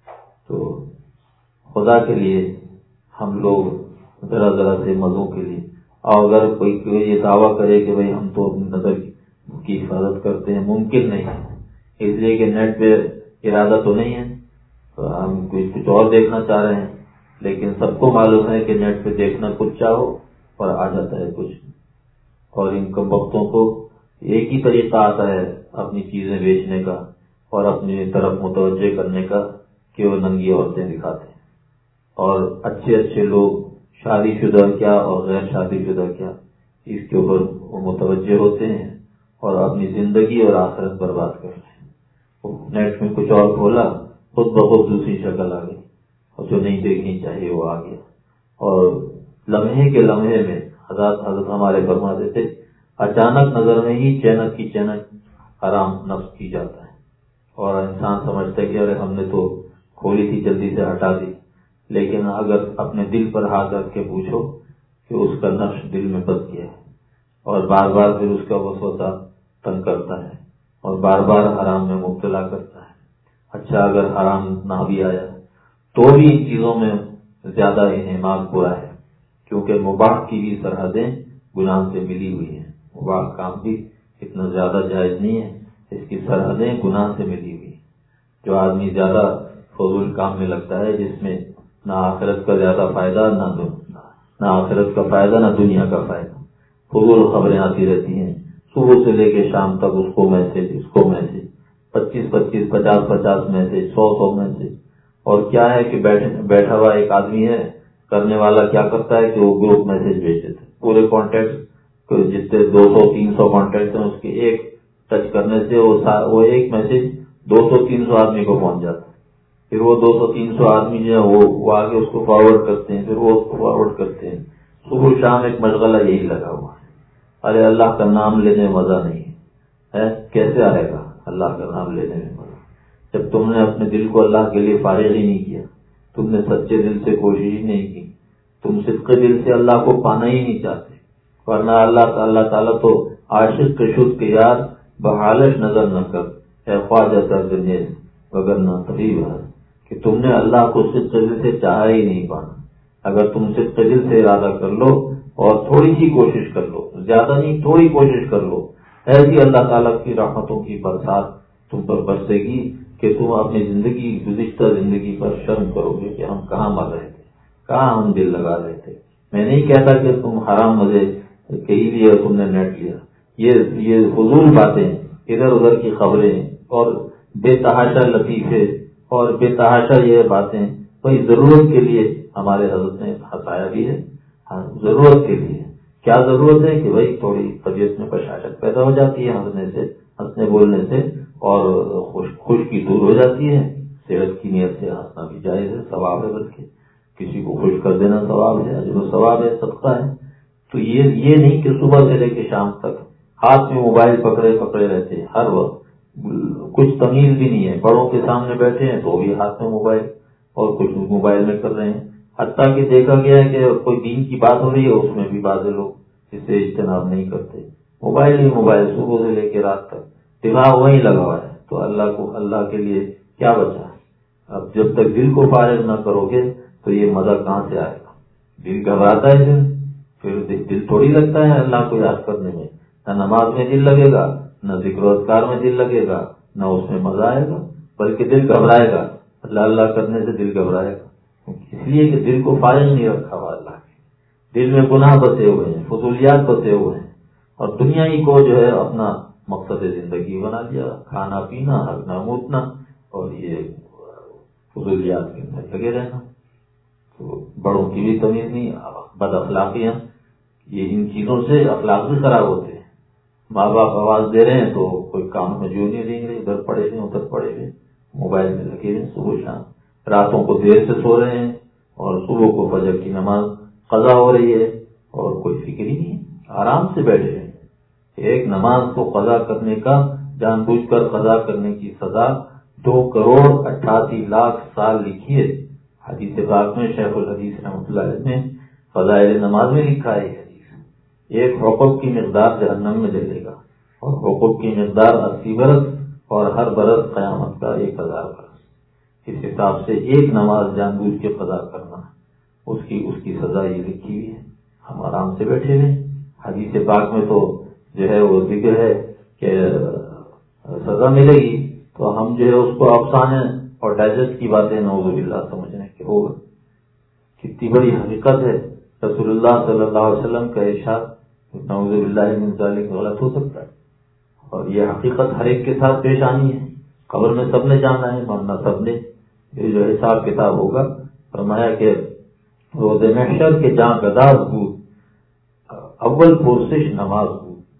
تو خدا کے لیے ہم لوگ ذرا سے مزوں کے لیے، اور اگر کوئی یہ دعویٰ کرے کہ بھئی ہم تو اپنی نظر کی حفاظت کرتے ہیں، ممکن نہیں ہے. اس لیے کہ نیٹ پہ ارادہ تو نہیں ہے، تو ہم کچھ اور دیکھنا چاہ رہے ہیں، لیکن سب کو معلوم ہے کہ نیٹ پہ دیکھنا کچھ چاہو اور آ جاتا ہے کچھ. اور ان کم وقتوں کو ایک ہی طریقہ آتا ہے اپنی چیزیں بیچنے کا اور اپنی طرف متوجہ کرنے کا کہ وہ ننگی عورتیں دکھاتے ہیں. اور اچھے لوگ شادی شدہ کیا اور غیر شادی شدہ کیا اس کے اوپر وہ متوجہ ہوتے ہیں اور اپنی زندگی اور آخرت برباد کر رہے ہیں. نیٹ میں کچھ اور کھولا، خود بخود دوسری شکل آ گئی، اور جو نہیں دیکھنی چاہیے وہ آ گیا. اور لمحے کے لمحے میں حضرت ہمارے فرماتے تھے اچانک نظر میں ہی چینک کی چینک حرام نفس کی جاتا ہے، اور انسان سمجھتا ہے کہ ارے ہم نے تو کھولی تھی جلدی سے ہٹا دی. لیکن اگر اپنے دل پر ہاتھ رکھ کے پوچھو کہ اس کا نقش دل میں بس گیا ہے، اور بار بار پھر اس کا وسوسہ تنگ کرتا ہے اور بار بار حرام میں مبتلا کرتا ہے. اچھا اگر حرام نہ بھی آیا تو بھی ان چیزوں میں زیادہ انہمال برا ہے، کیونکہ مباح کی بھی سرحدیں گناہ سے ملی ہوئی ہیں. مباح کام بھی اتنا زیادہ جائز نہیں ہے، اس کی سرحدیں گناہ سے ملی ہوئی. جو آدمی زیادہ فضول کام میں لگتا ہے جس میں نہ آخرت کا زیادہ فائدہ نہ آخرت کا فائدہ نہ دنیا کا فائدہ، فضول خبریں آتی رہتی ہیں صبح سے لے کے شام تک، اس کو میسج اس کو میسج، 25 50 میسج، 100 میسج. اور کیا ہے کہ بیٹھا ہوا ایک آدمی ہے، کرنے والا کیا کرتا ہے کہ وہ گروپ میسج بھیج دیتے ہیں پورے کانٹیکٹ جتنے 200 300 کانٹیکٹ ہیں، اس کے ایک ٹچ کرنے سے وہ ایک میسج 200 300 آدمی کو پہنچ جاتا ہے. پھر وہ 200 300 آدمی جو ہے وہ آگے اس کو فارورڈ کرتے ہیں، پھر وہ اس کو فارورڈ کرتے ہیں. صبح شام ایک مشغلہ یہی لگا ہوا ہے. ارے اللہ کا نام لینے میں مزہ نہیں ہے، کیسے آئے گا اللہ کا نام لینے میں مزہ جب تم نے اپنے دل کو اللہ کے لیے فارغ ہی نہیں کیا، تم نے سچے دل سے کوشش ہی نہیں کی، تم صدق دل سے اللہ کو پانا ہی نہیں چاہتے. ورنہ اللہ تعالیٰ تو عاشق کے شد کے یار بحالش نظر نہ کر اے خواجہ سرزنیز وگر نہ طبیب ہے، کہ تم نے اللہ کو صدق دل سے چاہا ہی نہیں پانا. اگر تم صدق دل سے ارادہ کر لو اور تھوڑی سی کوشش کر لو، زیادہ نہیں تھوڑی کوشش کر لو، ایسی اللہ تعالیٰ کی رحمتوں کی برسات تم پر برسے گی کہ تم اپنی زندگی گزشتہ زندگی پر شرم کرو گے کہ ہم کہاں مر رہے تھے، کہاں ہم دل لگا رہے تھے. میں نہیں کہتا کہ تم حرام مزے کے ہی لیے تم نے نیٹ لیا، یہ فضول باتیں، ادھر ادھر کی خبریں اور بے تحاشا لطیفے اور بے تحاشا یہ باتیں کوئی ضرورت کے لیے ہمارے حضرت نے ہٹایا بھی ہے. ضرورت کے لیے کیا ضرورت ہے کہ بھائی تھوڑی طبیعت میں بشاشت پیدا ہو جاتی ہے ہنسنے بولنے سے، اور خشکی دور ہو جاتی ہے. صحت کی نیت سے ہنسنا بھی جائز ہے، ثواب ہے، بلکہ کسی کو خوش کر دینا ثواب ہے، اجر و ثواب ہے، صدقہ ہے. تو یہ نہیں کہ صبح سے لے کے شام تک ہاتھ میں موبائل پکڑے رہتے ہیں ہر وقت، کچھ تمیز بھی نہیں ہے. بڑوں کے سامنے بیٹھے ہیں تو بھی ہاتھ میں موبائل، اور کچھ موبائل میں کر رہے ہیں. حتیٰ کہ دیکھا گیا ہے کہ کوئی دین کی بات ہو رہی ہے اس میں بھی بعض لوگ اس سے اجتناب نہیں کرتے. موبائل ہی موبائل صبح سے لے کے رات تک دماغ وہیں لگا ہوا ہے. تو اللہ کے لیے کیا بچا ہے؟ اب جب تک دل کو فارغ نہ کرو گے تو یہ مزہ کہاں سے آئے گا؟ دل گھبراتا ہے پھر دل تھوڑی لگتا ہے اللہ کو یاد کرنے میں. نہ نماز میں دل لگے گا، نہ ذکر و اذکار میں دل لگے گا، نہ اس میں مزہ آئے گا، بلکہ دل گھبرائے گا. اللہ کرنے سے دل گھبرائے گا، اس لیے کہ دل کو فارغ نہیں رکھا ہوا اللہ کے. دل میں گناہ بسے ہوئے ہیں، فضولیات بسے ہوئے ہیں، اور دنیا ہی کو جو ہے اپنا مقصد زندگی بنا لیا. کھانا پینا، ہگنا موتنا، اور یہ فضولیات کے اندر لگے رہنا. تو بڑوں کی بھی تمیز نہیں، بد اخلاقیاں، یہ ان چیزوں سے اخلاق بھی خراب ہوتے ہیں. ماں باپ آواز دے رہے ہیں تو کوئی کام میں جو نہیں دیں گے، ادھر پڑے ہوئے ادھر پڑے ہوئے موبائل میں لگے ہوئے صبح شام. راتوں کو دیر سے سو رہے ہیں اور صبح کو فجر کی نماز قضا ہو رہی ہے اور کوئی فکر ہی نہیں. آرام سے بیٹھے ہیں. ایک نماز کو قضا کرنے کا، جان بوجھ کر قضا کرنے کی سزا 2,88,00,000 سال لکھی ہے. حدیث پاک میں شیخ الحدیث رحمۃ اللہ علیہ نے فضائل نماز میں لکھا ہے. ایک حقوق کی مقدار جہنم میں جلے گا، اور حقوق کی مقدار 80 برس، اور ہر برس قیامت کا 1,000 برس. اس حساب سے ایک نماز جان بوجھ کے قضا کرنا، اس کی سزا یہ لکھی ہوئی ہے. ہم آرام سے بیٹھے ہوئے. حدیث پاک میں تو جو ہے وہ ذکر ہے کہ سزا ملے گی، تو ہم جو ہے اس کو افسانے اور ڈائجسٹ کی باتیں نعوذ باللہ سمجھنے کے ہوگا. کتنی بڑی حقیقت ہے. رسول اللہ صلی اللہ علیہ وسلم کا ارشاد نعوذ باللہ من ذالک غلط ہو سکتا ہے، اور یہ حقیقت ہر ایک کے ساتھ پیش آنی ہے. قبر میں سب نے جانا ہے، مرنا سب نے. یہ جو حساب کتاب ہوگا، فرمایا کہ روز محشر کے جہاں گداز بود اول پرسش نماز بود،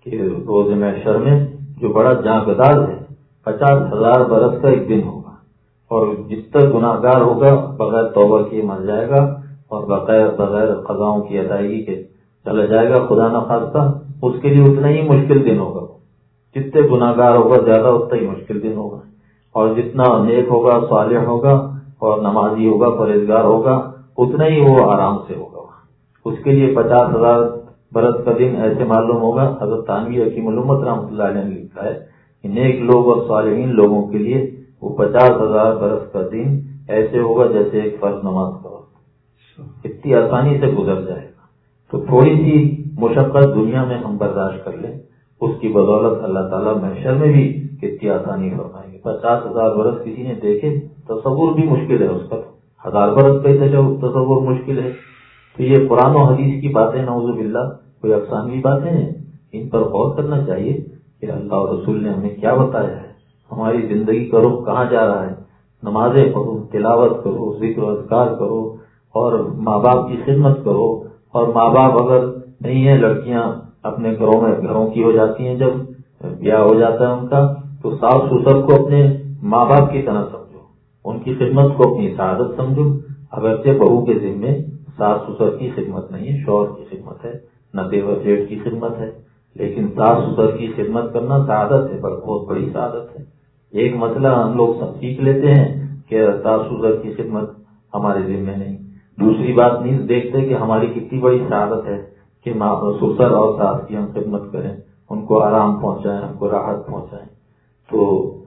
کہ روز محشر میں جو بڑا جاںبدار ہے 50,000 برس کا ایک دن ہوگا، اور جتنا گناہ گار ہوگا بغیر توبہ کیے مر جائے گا اور بغیر قضاؤں کی ادائیگی کے چلا جائے گا، خدا نہ خواستہ اس کے لیے اتنا ہی مشکل دن ہوگا۔ جتنے گناہ گار ہوگا زیادہ اتنا ہی مشکل دن ہوگا، اور جتنا نیک ہوگا صالح ہوگا اور نمازی ہوگا پرہیزگار ہوگا اتنا ہی وہ آرام سے ہوگا۔ اس کے لیے 50,000 برس کا دن ایسے معلوم ہوگا۔ حضرت تھانوی حکیم الامت رحمۃ اللہ علیہ نے لکھا ہے کہ نیک لوگ اور صالحین لوگوں کے لیے وہ 50,000 برس کا دن ایسے ہوگا جیسے ایک فرض نماز کا وقت، اتنی آسانی سے گزر جائے گا۔ تو تھوڑی سی مشقت دنیا میں ہم برداشت کر لیں، اس کی بدولت اللہ تعالیٰ محشر میں بھی کتنی آسانی فرمائیں گے۔ 50,000 برس کسی نے دیکھے تصور بھی مشکل ہے، اس کا 1000 برس کا ہی تصور مشکل ہے۔ تو یہ قرآن و حدیث کی باتیں نعوذ باللہ کوئی افسانوی باتیں ہیں، ان پر غور کرنا چاہیے کہ اللہ اور رسول نے ہمیں کیا بتایا ہے، ہماری زندگی کا رخ کہاں جا رہا ہے۔ نمازیں پڑھو، تلاوت کرو، ذکر و اذکار کرو، اور ماں باپ کی خدمت کرو، اور ماں باپ اگر نہیں ہیں، لڑکیاں اپنے گھروں کی ہو جاتی ہیں، جب بیاہ ہو جاتا ہے ان کا، تو ساس سسر کو اپنے ماں باپ کی طرح سمجھو، ان کی خدمت کو اپنی سعادت سمجھو۔ اگرچہ بہو کے ذمے ساس سسر کی خدمت نہیں ہے، شوہر کی خدمت ہے، نہ دیور جیٹھ کی خدمت ہے، لیکن ساس سسر کی خدمت کرنا سعادت ہے، بہت بڑی سعادت ہے۔ ایک مسئلہ ہم لوگ سب سیکھ لیتے ہیں کہ ساس سسر کی خدمت ہمارے ذمے نہیں، دوسری بات نہیں دیکھتے کہ ہماری کتنی بڑی سعادت ہے کہ سسر اور ساس کی ہم خدمت کریں، ان کو آرام پہنچائیں، ان کو راحت پہنچائیں۔ تو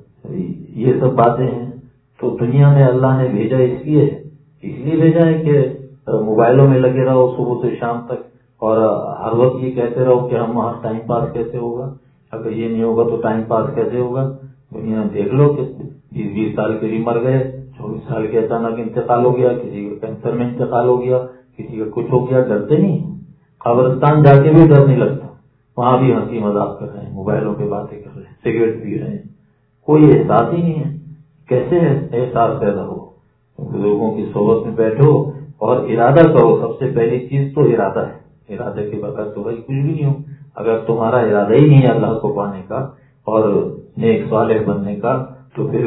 یہ سب باتیں ہیں۔ تو دنیا میں اللہ نے بھیجا اس لیے بھیجا ہے کہ موبائلوں میں لگے رہو صبح سے شام تک، اور ہر وقت یہ کہتے رہو کہ ہم ٹائم پاس کیسے ہوگا، اگر یہ نہیں ہوگا تو ٹائم پاس کیسے ہوگا۔ دنیا دیکھ لو کہ 20 سال کے بھی مر گئے، 24 سال کے اچانک انتقال ہو گیا، کسی کا کینسر میں انتقال ہو گیا، کسی کا کچھ ہو گیا، ڈرتے نہیں۔ قبرستان جا کے بھی ڈر نہیں لگتا، وہاں بھی ہنسی مذاق کر رہے ہیں، موبائلوں پہ باتیں کر رہے ہیں، سگریٹ پی رہے ہیں، کوئی احساس ہی نہیں ہے۔ کیسے احساس پیدا ہو؟ لوگوں کی صحبت میں بیٹھو اور ارادہ کرو۔ سب سے پہلی چیز تو ارادہ ہے، ارادے کے بغیر تو بھائی کچھ بھی نہیں ہو۔ اگر تمہارا ارادہ ہی نہیں ہے اللہ کو پانے کا اور نیک صالح بننے کا، تو پھر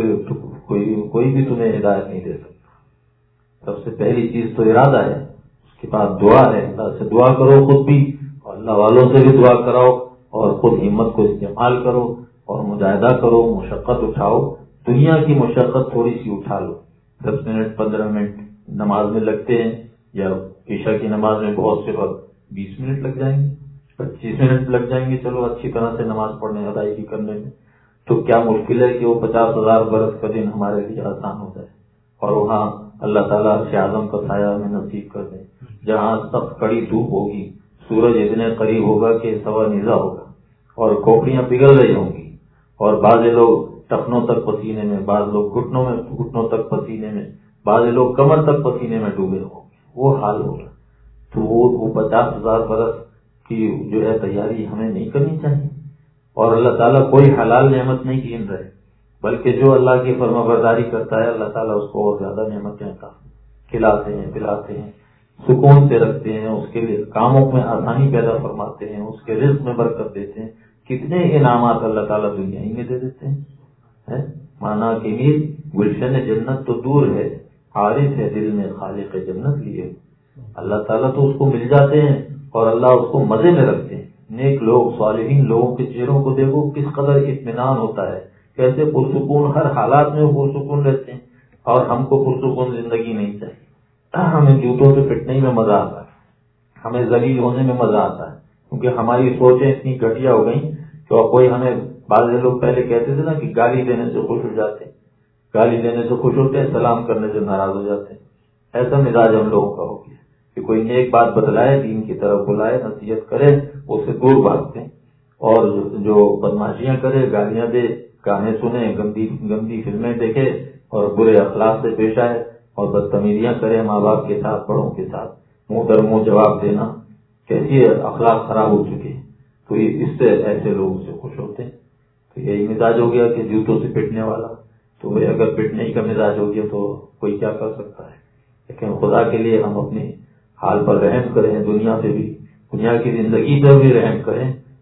کوئی بھی تمہیں ہدایت نہیں دے سکتا۔ سب سے پہلی چیز تو ارادہ ہے، اس کے بعد دعا ہے، اللہ سے دعا کرو خود بھی، اور اللہ والوں سے بھی دعا کراؤ، اور خود ہمت کو استعمال کرو اور مجاہدہ کرو، مشقت اٹھاؤ۔ دنیا کی مشقت تھوڑی سی اٹھا لو، 10 منٹ 15 منٹ نماز میں لگتے ہیں، یا عشاء کی نماز میں بہت سے وقت 20 منٹ لگ جائیں گے، 25 منٹ لگ جائیں گے، چلو اچھی طرح سے نماز پڑھنے ادائیگی کرنے میں۔ تو کیا مشکل ہے کہ وہ 50,000 برس کا دن ہمارے لیے آسان ہو جائے، اور وہاں اللہ تعالیٰ عرش اعظم کا سایہ ہمیں نصیب کر دے، جہاں سخت کڑی دھوپ ہوگی، سورج اتنے قریب ہوگا کہ سوا نیزہ ہوگا، اور کھوپڑیاں پگھل رہی ہوں گی، اور بعض لوگ ٹخنوں تک پسینے میں، بعض لوگ گھٹنوں تک پسینے میں، بعض لوگ کمر تک پسینے میں ڈوبے ہوں گے، وہ حال ہوگا۔ تو وہ 50,000 برس کی جو ہے تیاری ہمیں نہیں کرنی چاہیے۔ اور اللہ تعالیٰ کوئی حلال نعمت نہیں چھین رہے، بلکہ جو اللہ کی فرما برداری کرتا ہے اللہ تعالیٰ اس کو اور زیادہ نعمتیں عطا کھلاتے ہیں، پلاتے ہیں، سکون سے رکھتے ہیں، اس کے لیے کاموں میں آسانی پیدا فرماتے ہیں، اس کے رزق میں برکت دیتے ہیں۔ کتنے انعامات اللہ تعالیٰ دنیا ہی میں دے دیتے ہیں۔ مانا کہ گلشن جنت تو دور ہے، عارف ہے دل میں خالق جنت لیے۔ اللہ تعالیٰ تو اس کو مل جاتے ہیں اور اللہ اس کو مزے میں رکھتے ہیں۔ نیک لوگ صالحین لوگوں کے چہروں کو دیکھو کس قدر اطمینان ہوتا ہے، کیسے پرسکون، ہر حالات میں پرسکون رہتے ہیں، اور ہم کو پرسکون زندگی نہیں چاہیے۔ ہمیں جوتوں سے پٹنے میں مزہ آتا ہے، ہمیں ذلیل ہونے میں مزہ آتا ہے، کیونکہ ہماری سوچیں اتنی گھٹیا ہو گئیں کہ کوئی ہمیں، بعض لوگ پہلے کہتے تھے نا کہ گالی دینے سے خوش ہو جاتے ہیں، گالی دینے سے خوش ہوتے ہیں، سلام کرنے سے ناراض ہو جاتے ہیں۔ ایسا مزاج ہم لوگوں کا ہو گیا کہ کوئی نیک بات بتلائے، دین کی طرف بلائے، نصیحت کرے، اس سے دور بھاگتے ہیں، اور جو بدماشیاں کرے، گالیاں دے، گانے سنے، گندی فلمیں دیکھے، اور برے اخلاق سے پیش آئے، اور بدتمیزیاں کرے ماں باپ کے ساتھ، بڑوں کے ساتھ، منہ در منہ جواب دینا، کیسی اخلاق خراب ہو چکے۔ تو اس سے ایسے لوگ سے خوش ہوتے ہیں۔ تو یہی مزاج ہو گیا کہ جوتوں سے پٹنے والا۔ تو اگر پٹنے کا مزاج ہو گیا تو کوئی کیا کر سکتا ہے؟ لیکن خدا کے لیے ہم اپنے حال پر رحم کریں، دنیا سے بھی، دنیا کی زندگی پر بھی رحم کریں،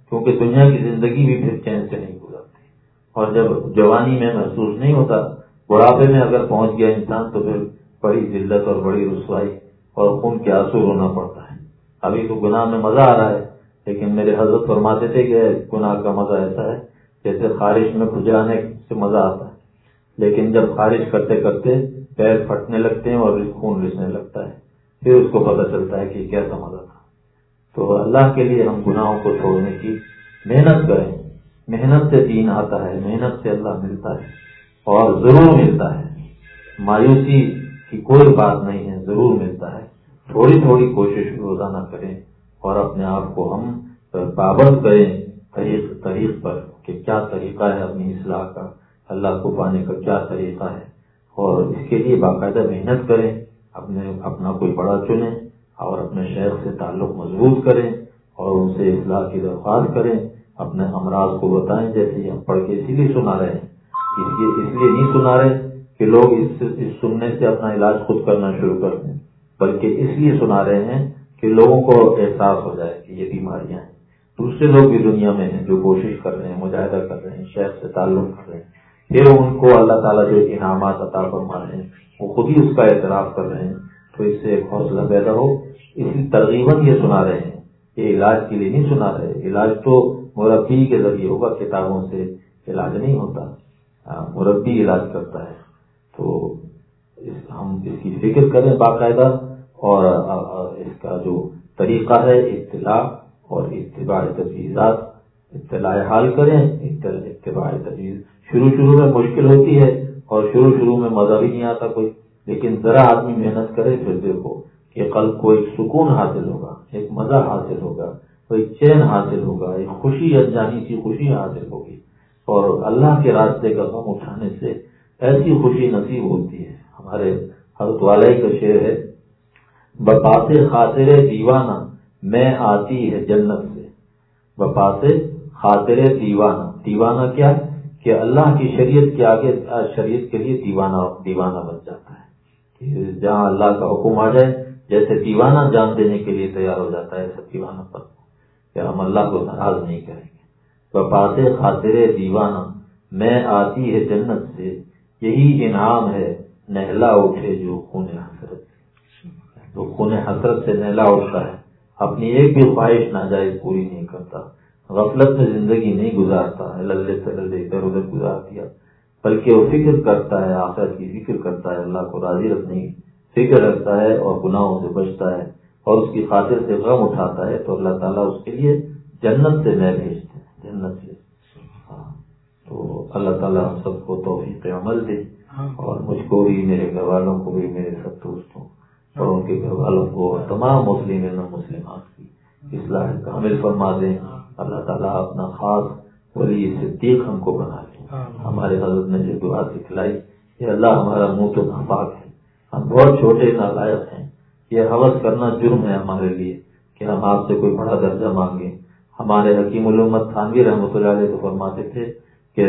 کیونکہ دنیا کی زندگی بھی پھر چین سے نہیں گزرتی، اور جب جوانی میں محسوس نہیں ہوتا، بڑھاپے میں اگر پہنچ گیا انسان تو پھر بڑی ذلت اور بڑی رسوائی اور خون کے آنسو رونا پڑتا ہے۔ ابھی تو گناہ میں مزہ آ رہا ہے، لیکن میرے حضرت فرماتے تھے کہ گناہ کا مزہ ایسا ہے جیسے خارش میں کھجانے سے مزہ آتا ہے، لیکن جب خارش کرتے کرتے پیر پھٹنے لگتے ہیں اور خون رسنے لگتا ہے، پھر اس کو پتہ چلتا ہے کہ کیسا مزہ تھا۔ تو اللہ کے لیے ہم گناہوں کو چھوڑنے کی محنت کریں۔ محنت سے دین آتا ہے، محنت سے اللہ ملتا ہے، اور ضرور ملتا ہے، مایوسی کی کوئی بات نہیں ہے، ضرور ملتا ہے۔ تھوڑی تھوڑی کوشش روزانہ کریں اور اپنے آپ کو ہم پابند کریں طریق پر کہ کیا طریقہ ہے اپنی اصلاح کا، اللہ کو پانے کا کیا طریقہ ہے، اور اس کے لیے باقاعدہ محنت کریں، اپنا کوئی بڑا چنیں اور اپنے شیخ سے تعلق مضبوط کریں اور ان سے اصلاح کی درخواست کریں، اپنے امراض کو بتائیں، جیسے ہم پڑھ کے اسی لیے سنا رہے ہیں، اس لیے نہیں سنا رہے کہ لوگ اس سننے سے اپنا علاج خود کرنا شروع کر دیں، بلکہ اس لیے سنا رہے ہیں کہ لوگوں کو احساس ہو جائے کہ یہ بیماریاں ہیں۔ دوسرے لوگ بھی دنیا میں ہیں جو کوشش کر رہے ہیں، مجاہدہ کر رہے ہیں، شیخ سے تعلق کر رہے ہیں، پھر ان کو اللہ تعالیٰ جو انعامات عطا فرما رہے ہیں وہ خود ہی اس کا اعتراف کر رہے ہیں، تو اس سے ایک حوصلہ پیدا ہو۔ اسی ترغیباً یہ سنا رہے ہیں، یہ علاج کے لیے نہیں سنا رہے، علاج تو مربی کے ذریعے ہوگا، کتابوں سے علاج نہیں ہوتا، مربی علاج کرتا ہے۔ تو ہم اس کی فکر کریں باقاعدہ، اور اس کا جو طریقہ ہے اطلاع اور اتباع تجویزات، اطلاع حال کریں، اتباع تجویز۔ شروع میں مشکل ہوتی ہے اور شروع میں مزہ بھی نہیں آتا کوئی، لیکن ذرا آدمی محنت کرے پھر دیکھو کہ قلب کو ایک سکون حاصل ہوگا، ایک مزہ حاصل ہوگا، ایک چین حاصل ہوگا، ایک خوشی، انجانی سی خوشی حاصل ہوگی، اور اللہ کے راستے کا غم اٹھانے سے ایسی خوشی نصیب ہوتی ہے۔ ہمارے حضرت والی کا شعر ہے، بپاس خاطر دیوانہ میں آتی ہے جنت سے، بپاس خاطر دیوانہ کیا ہے کہ اللہ کی شریعت کے آگے، شریعت کے لیے دیوانہ بن جاتا ہے، کہ جہاں اللہ کا حکم آ جائے جیسے دیوانہ جان دینے کے لیے تیار ہو جاتا ہے، ایسا دیوانہ پر کہ ہم اللہ کو ناراض نہیں کریں گے۔ بپاس خاطر دیوانہ میں آتی ہے جنت سے، یہی انعام ہے نہلا اٹھے جو خون حسرت سے، تو خون حسرت سے نہلا اٹھتا ہے، اپنی ایک بھی خواہش ناجائز پوری نہیں کرتا، غفلت میں زندگی نہیں گزارتا، للے سے ادھر ادھر گزار دیا، بلکہ وہ فکر کرتا ہے، آخرت کی فکر کرتا ہے، اللہ کو راضی رکھنے کی فکر رکھتا ہے، اور گناہوں سے بچتا ہے، اور اس کی خاطر سے غم اٹھاتا ہے، تو اللہ تعالیٰ اس کے لیے جنت سے میں بھیجتے ہیں، جنت سے۔ تو اللہ تعالیٰ ہم سب کو توفیق عمل دے، اور مجھ کو بھی، میرے گھر والوں کو بھی، میرے سب دوستوں اور ان کے گھر والوں کو، تمام مسلمین اور مسلمات کی اصلاح کامل فرما دیں۔ اللہ تعالیٰ اپنا خاص ولی صدیق ہم کو بنا لے۔ ہمارے حضرت نے جو دعا سکھلائی کہ اللہ ہمارا منہ تو ناپاک ہے، ہم بہت چھوٹے نالائق ہیں، یہ ہوس کرنا جرم ہے ہمارے لیے کہ ہم آپ سے کوئی بڑا درجہ مانگیں۔ ہمارے حکیم الامت تھانوی رحمۃ اللہ علیہ تو فرماتے تھے کہ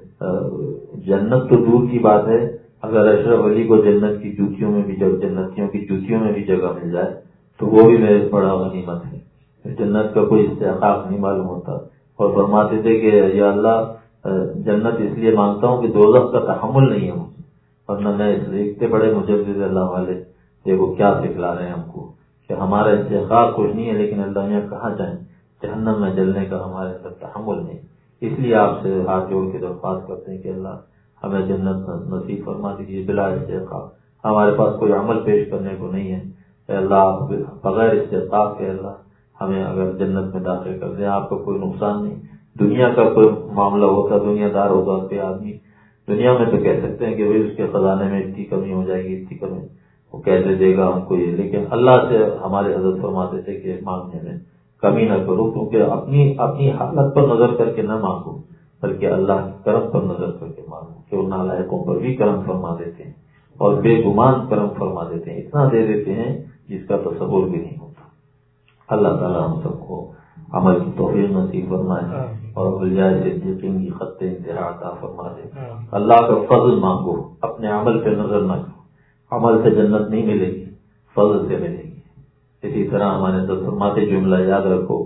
جنت تو دور کی بات ہے، اگر اشرف علی کو جنت کی جوتیوں میں بھی، جب جنتیوں کی جوتیوں میں بھی جگہ مل جائے تو وہ بھی میرے بڑا غنیمت ہے۔ جنت کا کوئی استحقاق نہیں معلوم ہوتا، اور فرماتے تھے کہ یا اللہ جنت اس لیے مانگتا ہوں کہ دوزخ کا تحمل نہیں ہے مجھے، ورنہ میں اتنے بڑے مجدد اللہ والے دیکھو کیا سکھلا رہے ہیں ہم کو کہ ہمارا استحقاق کچھ نہیں ہے، لیکن اللہ یہاں کہاں جائیں، جہنم میں جلنے کا ہمارے اندر تحمل نہیں۔ اس لیے آپ سے ہاتھ جوڑ کے درخواست کرتے ہیں کہ اللہ ہمیں جنت نصیب فرما دیجیے بلا استحقاق۔ ہمارے پاس کوئی عمل پیش کرنے کو نہیں ہے، اے اللہ بغیر استحقاق کے اللہ ہمیں اگر جنت میں داخل کر دیں، آپ کا کوئی نقصان نہیں۔ دنیا کا کوئی معاملہ ہوتا، دنیا دار ہوگا کہ آدمی دنیا میں تو کہہ سکتے ہیں کہ بھائی اس کے خزانے میں اتنی کمی ہو جائے گی، اتنی کمی، وہ کیسے دے گا ہم کو یہ، لیکن اللہ سے ہمارے حضرت فرماتے تھے کہ مانگنے میں کمی نہ کرو، کیونکہ اپنی حالت پر نظر کر کے نہ مانگو، بلکہ اللہ کے کرم پر نظر کر کے مانگو کہ وہ نالائقوں پر بھی کرم فرما دیتے ہیں اور بے گمان کرم فرما دیتے ہیں، اتنا دے دیتے ہیں جس کا تصور بھی نہیں ہوتا۔ اللہ تعالیٰ ہم سب کو عمل کی توفیق نصیب فرمائے اور بلجائے صدیقین کی خط انتہا عطا فرما دے۔ اللہ کا فضل مانگو، اپنے عمل پہ نظر نہ کرو، عمل سے جنت نہیں ملے گی، فضل سے ملے گی۔ اسی طرح ہمارے فرماتے جملہ یاد رکھو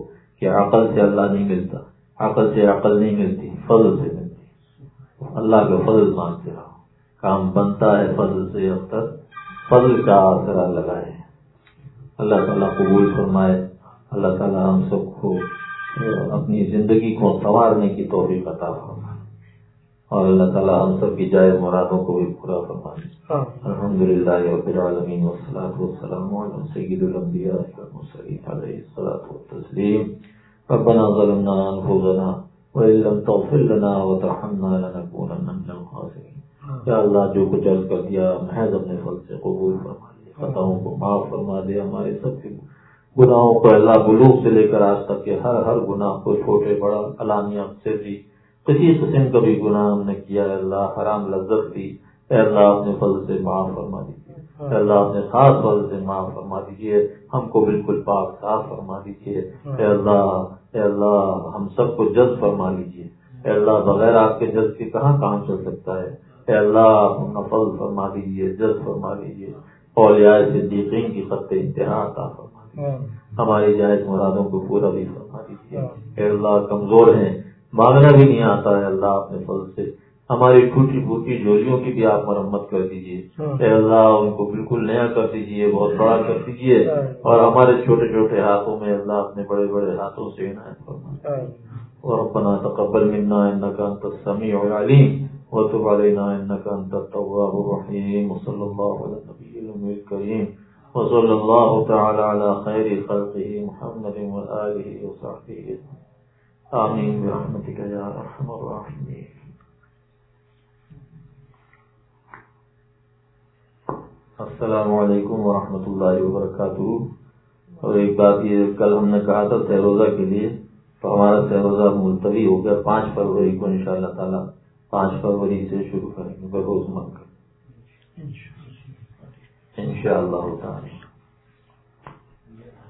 کہ عقل سے اللہ نہیں ملتا، عقل سے عقل نہیں ملتی، فضل سے ملتی۔ اللہ کا فضل مانگتے رہو، کام بنتا ہے فضل سے، اب تک فضل کا آسرا لگائے۔ اللہ تعالیٰ قبول فرمائے، اللہ تعالیٰ ہم سب کو اپنی زندگی کو سنوارنے کی توفیق عطا فرمائے، اور اللہ تعالیٰ ہم سب کی جائز مرادوں کو بھی پورا فرمائے۔ الحمدللہ رب العالمین والصلاۃ والسلام علی سید الانبیاء والمرسلین علیہ الصلاۃ والتسلیم۔ ربنا ظلمنا انفسنا وان لم تغفر لنا وترحمنا لنكونن من الخاسرین۔ یا اللہ جو کچھ عرض کر دیا محض اپنے فضل سے قبول فرما لے، خطاؤں کو معاف فرما دے، ہمارے سب کے گناہوں کو اللہ بلوغ سے لے کر آج تک کے ہر گناہ کو، چھوٹے بڑا علانیہ سے بھی کسی قسم کا بھی گناہ ہم نے کیا ہے اللہ، حرام لذت دی، اے اللہ اپنے فضل سے معاف فرما دیجیے، اے اللہ اپنے خاص فضل سے معاف فرما دیجیے، ہم کو بالکل پاک صاف فرما دیجیے، اے اللہ ہم سب کو جذب فرما لیجیے، اے اللہ بغیر آپ کے جذب کے کہاں کام چل سکتا ہے، اے اللہ اپنا فضل فرما دیجیے، جذب فرما دیجیے، اولیاء صدیقین کی خط انتہا عطا فرما دیجیے، ہماری جائز مرادوں کو پورا بھی فرما دیجیے، اے اللہ کمزور ہیں، مانگنا بھی نہیں آتا ہے، اللہ اپنے فضل سے ہماری ٹوٹی پھوٹی جولیوں کی بھی آپ مرمت کر دیجیے، اے اللہ ان کو بالکل نیا کر دیجیے، بہت بڑا کر دیجیے، اور ہمارے چھوٹے چھوٹے ہاتھوں میں اللہ اپنے بڑے بڑے ہاتھوں سے عنایت فرمائے۔ وربنا تقبل منا انك انت السميع العليم وتب علينا انك انت التواب الرحيم، وصلى الله على النبي الكريم، وصلى الله تعالى على خير خلقه محمد وآله وصحبه آمين برحمتك يا ارحم الراحمين۔ السلام علیکم ورحمۃ اللہ وبرکاتہ۔ اور ایک بات یہ، کل ہم نے کہا تھا سہروزہ کے لیے، تو ہمارا سہروزہ ملتوی ہو گیا، 5 فروری کو انشاءاللہ تعالی 5 فروری سے شروع کریں گے بروز مل کر انشاءاللہ تعالی۔